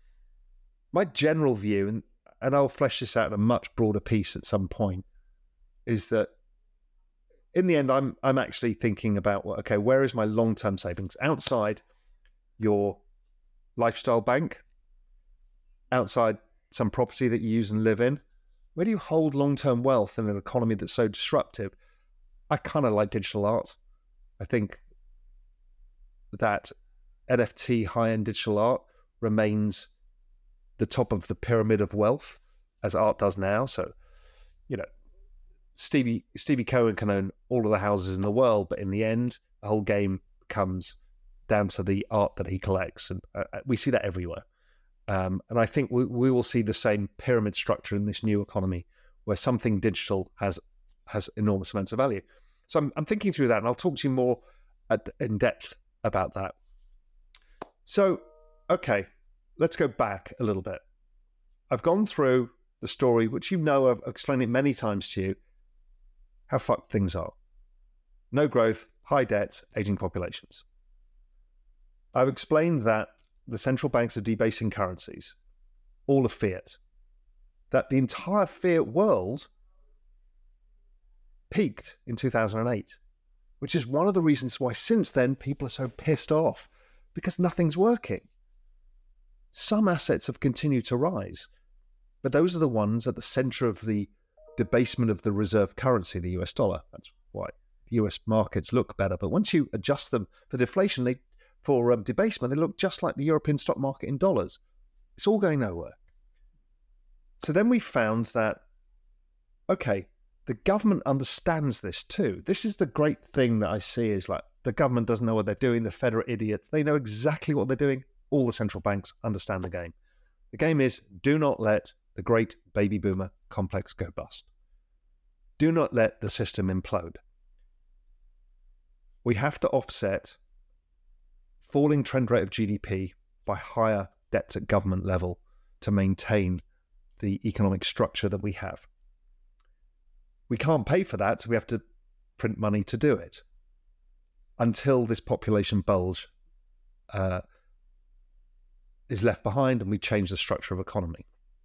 My general view, and, and I'll flesh this out in a much broader piece at some point, is that in the end, I'm I'm actually thinking about, well, okay, where is my long-term savings? Outside your lifestyle bank, outside some property that you use and live in, where do you hold long-term wealth in an economy that's so disruptive? I kind of like digital art. I think that N F T high-end digital art remains the top of the pyramid of wealth, as art does now. So, you know, Stevie Stevie Cohen can own all of the houses in the world, but in the end, the whole game comes down to the art that he collects, and uh, we see that everywhere. Um, and I think we, we will see the same pyramid structure in this new economy, where something digital has has enormous amounts of value. So I'm, I'm thinking through that, and I'll talk to you more at, in depth about that. So, okay, let's go back a little bit. I've gone through the story, which you know, I've explained it many times to you, how fucked things are. No growth, high debts, aging populations. I've explained that the central banks are debasing currencies, all of fiat, that the entire fiat world peaked in two thousand eight, which is one of the reasons why since then people are so pissed off, because nothing's working. Some assets have continued to rise, but those are the ones at the center of the debasement of the reserve currency, the U S dollar. That's why the U S markets look better. But once you adjust them for deflation, they for um, debasement, they look just like the European stock market in dollars. It's all going nowhere. So then we found that, okay, the government understands this too. This is the great thing that I see, is like the government doesn't know what they're doing. The Fed are idiots. They know exactly what they're doing. All the central banks understand the game. The game is, do not let the great baby boomer complex go bust. Do not let the system implode. We have to offset falling trend rate of G D P by higher debts at government level to maintain the economic structure that we have. We can't pay for that, so we have to print money to do it until this population bulge uh, is left behind and we change the structure of economy.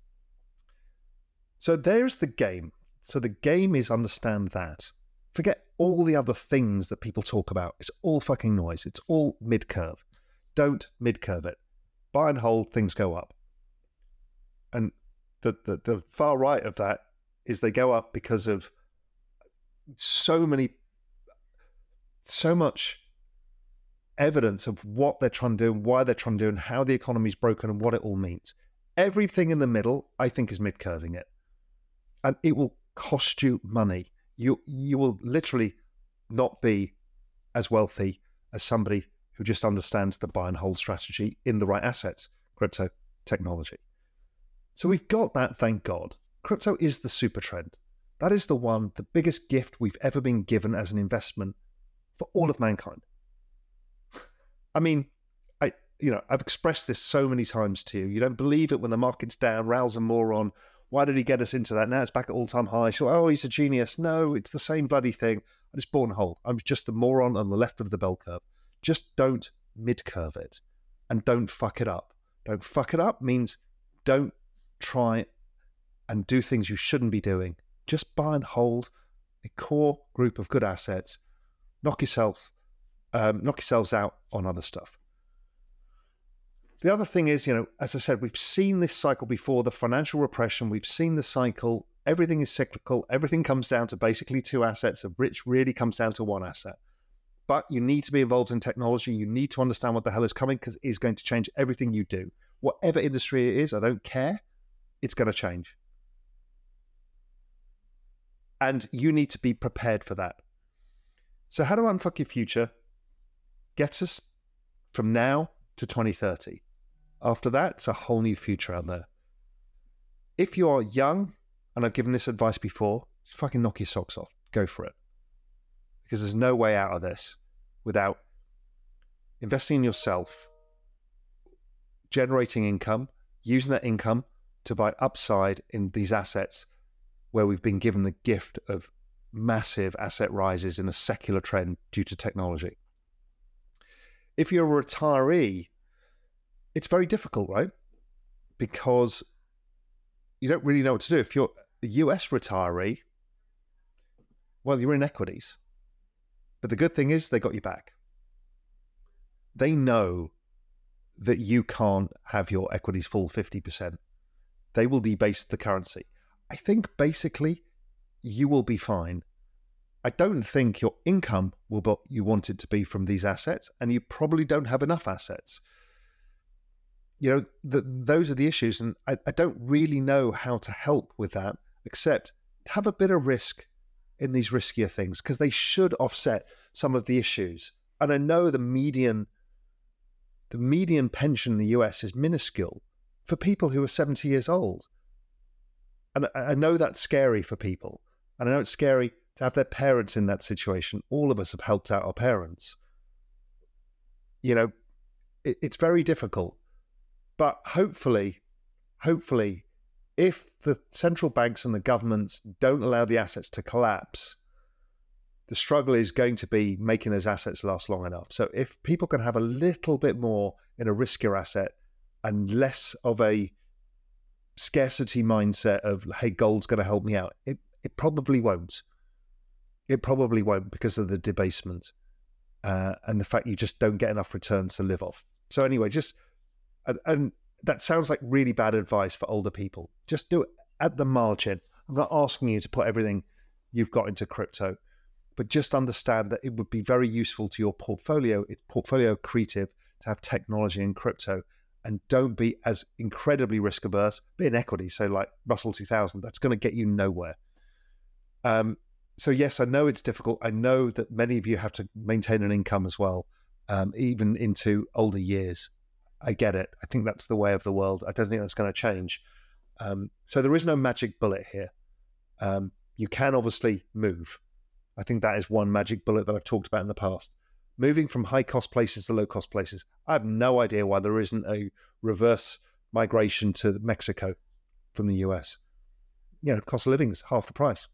So there's the game. So the game is understand that. Forget all the other things that people talk about. It's all fucking noise. It's all mid-curve. Don't mid-curve it. Buy and hold, things go up. And the, the, the far right of that is they go up because of so many, so much evidence of what they're trying to do, and why they're trying to do, and how the economy's broken and what it all means. Everything in the middle, I think, is mid-curving it. And it will cost you money. You you will literally not be as wealthy as somebody who just understands the buy and hold strategy in the right assets, crypto technology. So we've got that, thank God. Crypto is the super trend. That is the one, the biggest gift we've ever been given as an investment for all of mankind. I mean, I you know, I've expressed this so many times to you. You don't believe it when the market's down. Raoul's a moron. Why did he get us into that? Now it's back at all-time high. So, oh, he's a genius. No, it's the same bloody thing. I just bought and hold. I'm just the moron on the left of the bell curve. Just don't mid-curve it and don't fuck it up. Don't fuck it up means don't try and do things you shouldn't be doing. Just buy and hold a core group of good assets. Knock yourself, um, knock yourselves out on other stuff. The other thing is, you know, as I said, we've seen this cycle before, the financial repression. We've seen the cycle. Everything is cyclical. Everything comes down to basically two assets, of which really comes down to one asset. But you need to be involved in technology. You need to understand what the hell is coming, because it is going to change everything you do. Whatever industry it is, I don't care. it's going to change. And you need to be prepared for that. So how to unfuck your future gets us from now to twenty thirty. After that, it's a whole new future out there. If you are young, and I've given this advice before, just fucking knock your socks off. Go for it. Because there's no way out of this without investing in yourself, generating income, using that income to buy upside in these assets where we've been given the gift of massive asset rises in a secular trend due to technology. If you're a retiree, it's very difficult, right? Because you don't really know what to do. If you're a U S retiree, well, you're in equities. But the good thing is they got you back. They know that you can't have your equities fall fifty percent. They will debase the currency. I think basically you will be fine. I don't think your income will be what you want it to be from these assets, and you probably don't have enough assets. You know, the, those are the issues, and I, I don't really know how to help with that, except have a bit of risk in these riskier things, because they should offset some of the issues. And I know the median, the median pension in the U S is minuscule for people who are seventy years old. And I know that's scary for people. And I know it's scary to have their parents in that situation. All of us have helped out our parents. You know, it, it's very difficult. But hopefully, hopefully, if the central banks and the governments don't allow the assets to collapse, the struggle is going to be making those assets last long enough. So if people can have a little bit more in a riskier asset and less of a scarcity mindset of, hey, gold's going to help me out, it, it probably won't. It probably won't because of the debasement uh, and the fact you just don't get enough returns to live off. So anyway, just... And, and that sounds like really bad advice for older people. Just do it at the margin. I'm not asking you to put everything you've got into crypto, but just understand that it would be very useful to your portfolio. It's portfolio accretive to have technology in crypto, and don't be as incredibly risk averse. Be in equity, so like Russell two thousand, that's going to get you nowhere. Um, so yes, I know it's difficult. I know that many of you have to maintain an income as well, um, even into older years. I get it. I think that's the way of the world. I don't think that's going to change. Um, so there is no magic bullet here. Um, you can obviously move. I think that is one magic bullet that I've talked about in the past. Moving from high-cost places to low-cost places. I have no idea why there isn't a reverse migration to Mexico from the U S. You know, cost of living is half the price,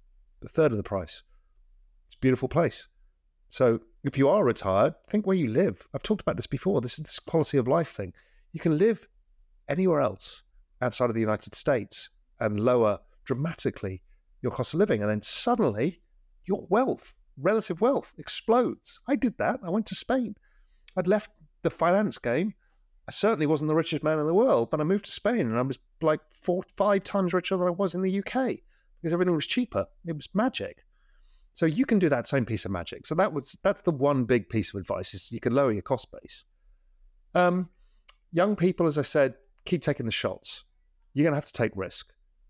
a third of the price. It's a beautiful place. So if you are retired, think where you live. I've talked about this before. This is this quality of life thing. You can live anywhere else outside of the United States and lower dramatically your cost of living. And then suddenly your wealth, relative wealth, explodes. I did that. I went to Spain. I'd left the finance game. I certainly wasn't the richest man in the world, but I moved to Spain and I was like four, five times richer than I was in the U K because everything was cheaper. It was magic. So you can do that same piece of magic. So that was that's the one big piece of advice is you can lower your cost base. Um, young people, as I said, keep taking the shots. You're going to have to take risk.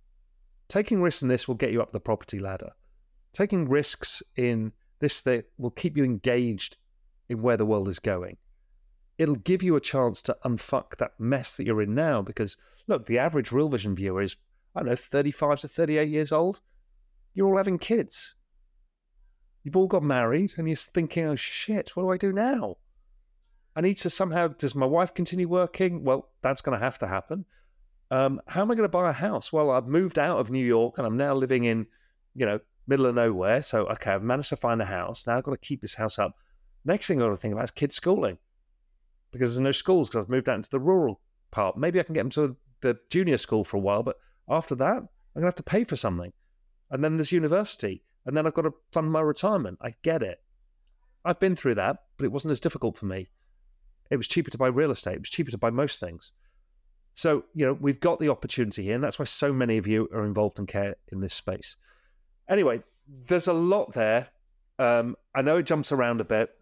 Taking risks in this will get you up the property ladder. Taking risks in this thing will keep you engaged in where the world is going. It'll give you a chance to unfuck that mess that you're in now because, look, the average Real Vision viewer is, I don't know, thirty-five to thirty-eight years old. You're all having kids. You've all got married and you're thinking, oh shit, what do I do now? I need to somehow, does my wife continue working? Well, that's going to have to happen. Um, how am I going to buy a house? Well, I've moved out of New York and I'm now living in, you know, middle of nowhere. So, okay, I've managed to find a house. Now I've got to keep this house up. Next thing I've got to think about is kids schooling because there's no schools because I've moved out into the rural part. Maybe I can get them to the junior school for a while, but after that, I'm going to have to pay for something. And then there's university. And then I've got to fund my retirement. I get it. I've been through that, but it wasn't as difficult for me. It was cheaper to buy real estate. It was cheaper to buy most things. So, you know, we've got the opportunity here, and that's why so many of you are involved and care in this space. Anyway, there's a lot there. Um, I know it jumps around a bit.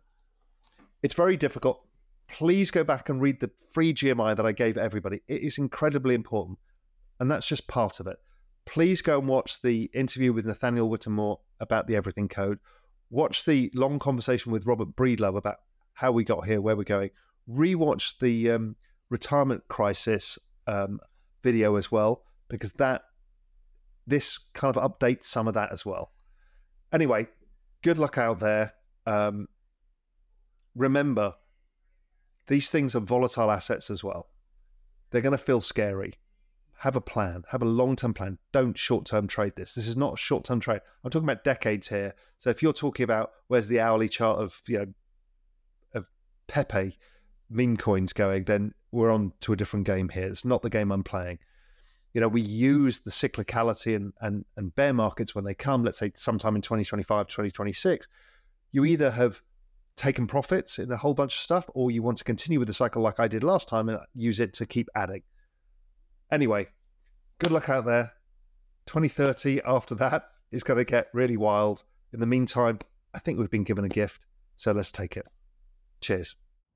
It's very difficult. Please go back and read the free G M I that I gave everybody. It is incredibly important. and that's just part of it. Please go and watch the interview with Nathaniel Whittemore about the Everything Code. Watch the long conversation with Robert Breedlove about how we got here, where we're going. Rewatch the um, retirement crisis um, video as well, because that this kind of updates some of that as well. Anyway, good luck out there. Um, remember, these things are volatile assets as well. They're going to feel scary. Have a plan. Have a long-term plan. Don't short-term trade this. This is not a short-term trade. I'm talking about decades here. So if you're talking about where's the hourly chart of, you know, of Pepe meme coins going, then we're on to a different game here. It's not the game I'm playing. You know, we use the cyclicality and, and, and bear markets when they come, let's say sometime in twenty twenty-five, twenty twenty-six. You either have taken profits in a whole bunch of stuff, or you want to continue with the cycle like I did last time and use it to keep adding. Anyway, good luck out there. twenty thirty after that is going to get really wild. In the meantime, I think we've been given a gift, so let's take it. Cheers.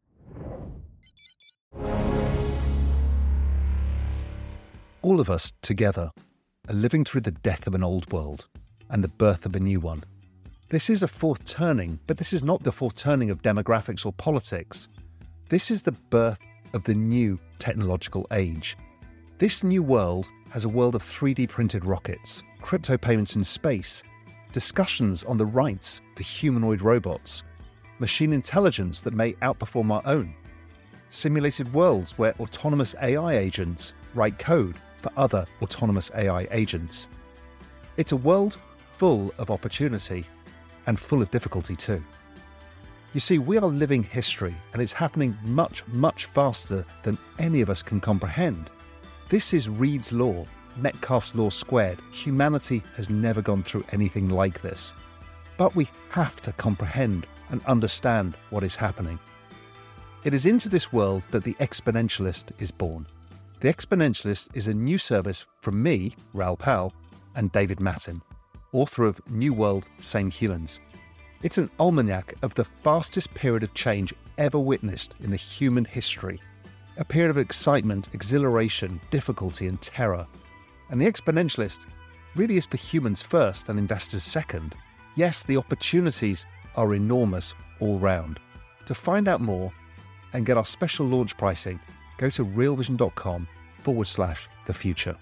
All of us together are living through the death of an old world and the birth of a new one. This is a fourth turning, but this is not the fourth turning of demographics or politics. This is the birth of the new technological age. This new world has a world of three D printed rockets, crypto payments in space, discussions on the rights for humanoid robots, machine intelligence that may outperform our own, simulated worlds where autonomous A I agents write code for other autonomous A I agents. It's a world full of opportunity and full of difficulty too. You see, we are living history, and it's happening much, much faster than any of us can comprehend. This is Reed's Law, Metcalfe's Law squared. Humanity has never gone through anything like this. But we have to comprehend and understand what is happening. It is into this world that the Exponentialist is born. The Exponentialist is a new service from me, Raoul Pal, and David Mattin, author of New World, Same Humans. It's an almanac of the fastest period of change ever witnessed in the human history. A period of excitement, exhilaration, difficulty, and terror. And the Exponentialist really is for humans first and investors second. Yes, the opportunities are enormous all round. To find out more and get our special launch pricing, go to realvision.com forward slash the future.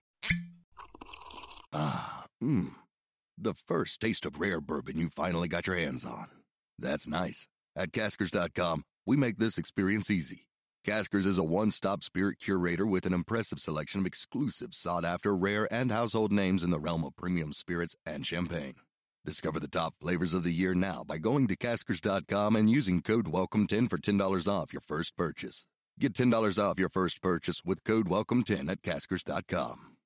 Ah, mmm. The first taste of rare bourbon you finally got your hands on. That's nice. At Caskers dot com, we make this experience easy. Caskers is a one-stop spirit curator with an impressive selection of exclusive, sought-after, rare, and household names in the realm of premium spirits and champagne. Discover the top flavors of the year now by going to Caskers dot com and using code welcome ten for ten dollars off your first purchase. Get ten dollars off your first purchase with code welcome ten at Caskers dot com.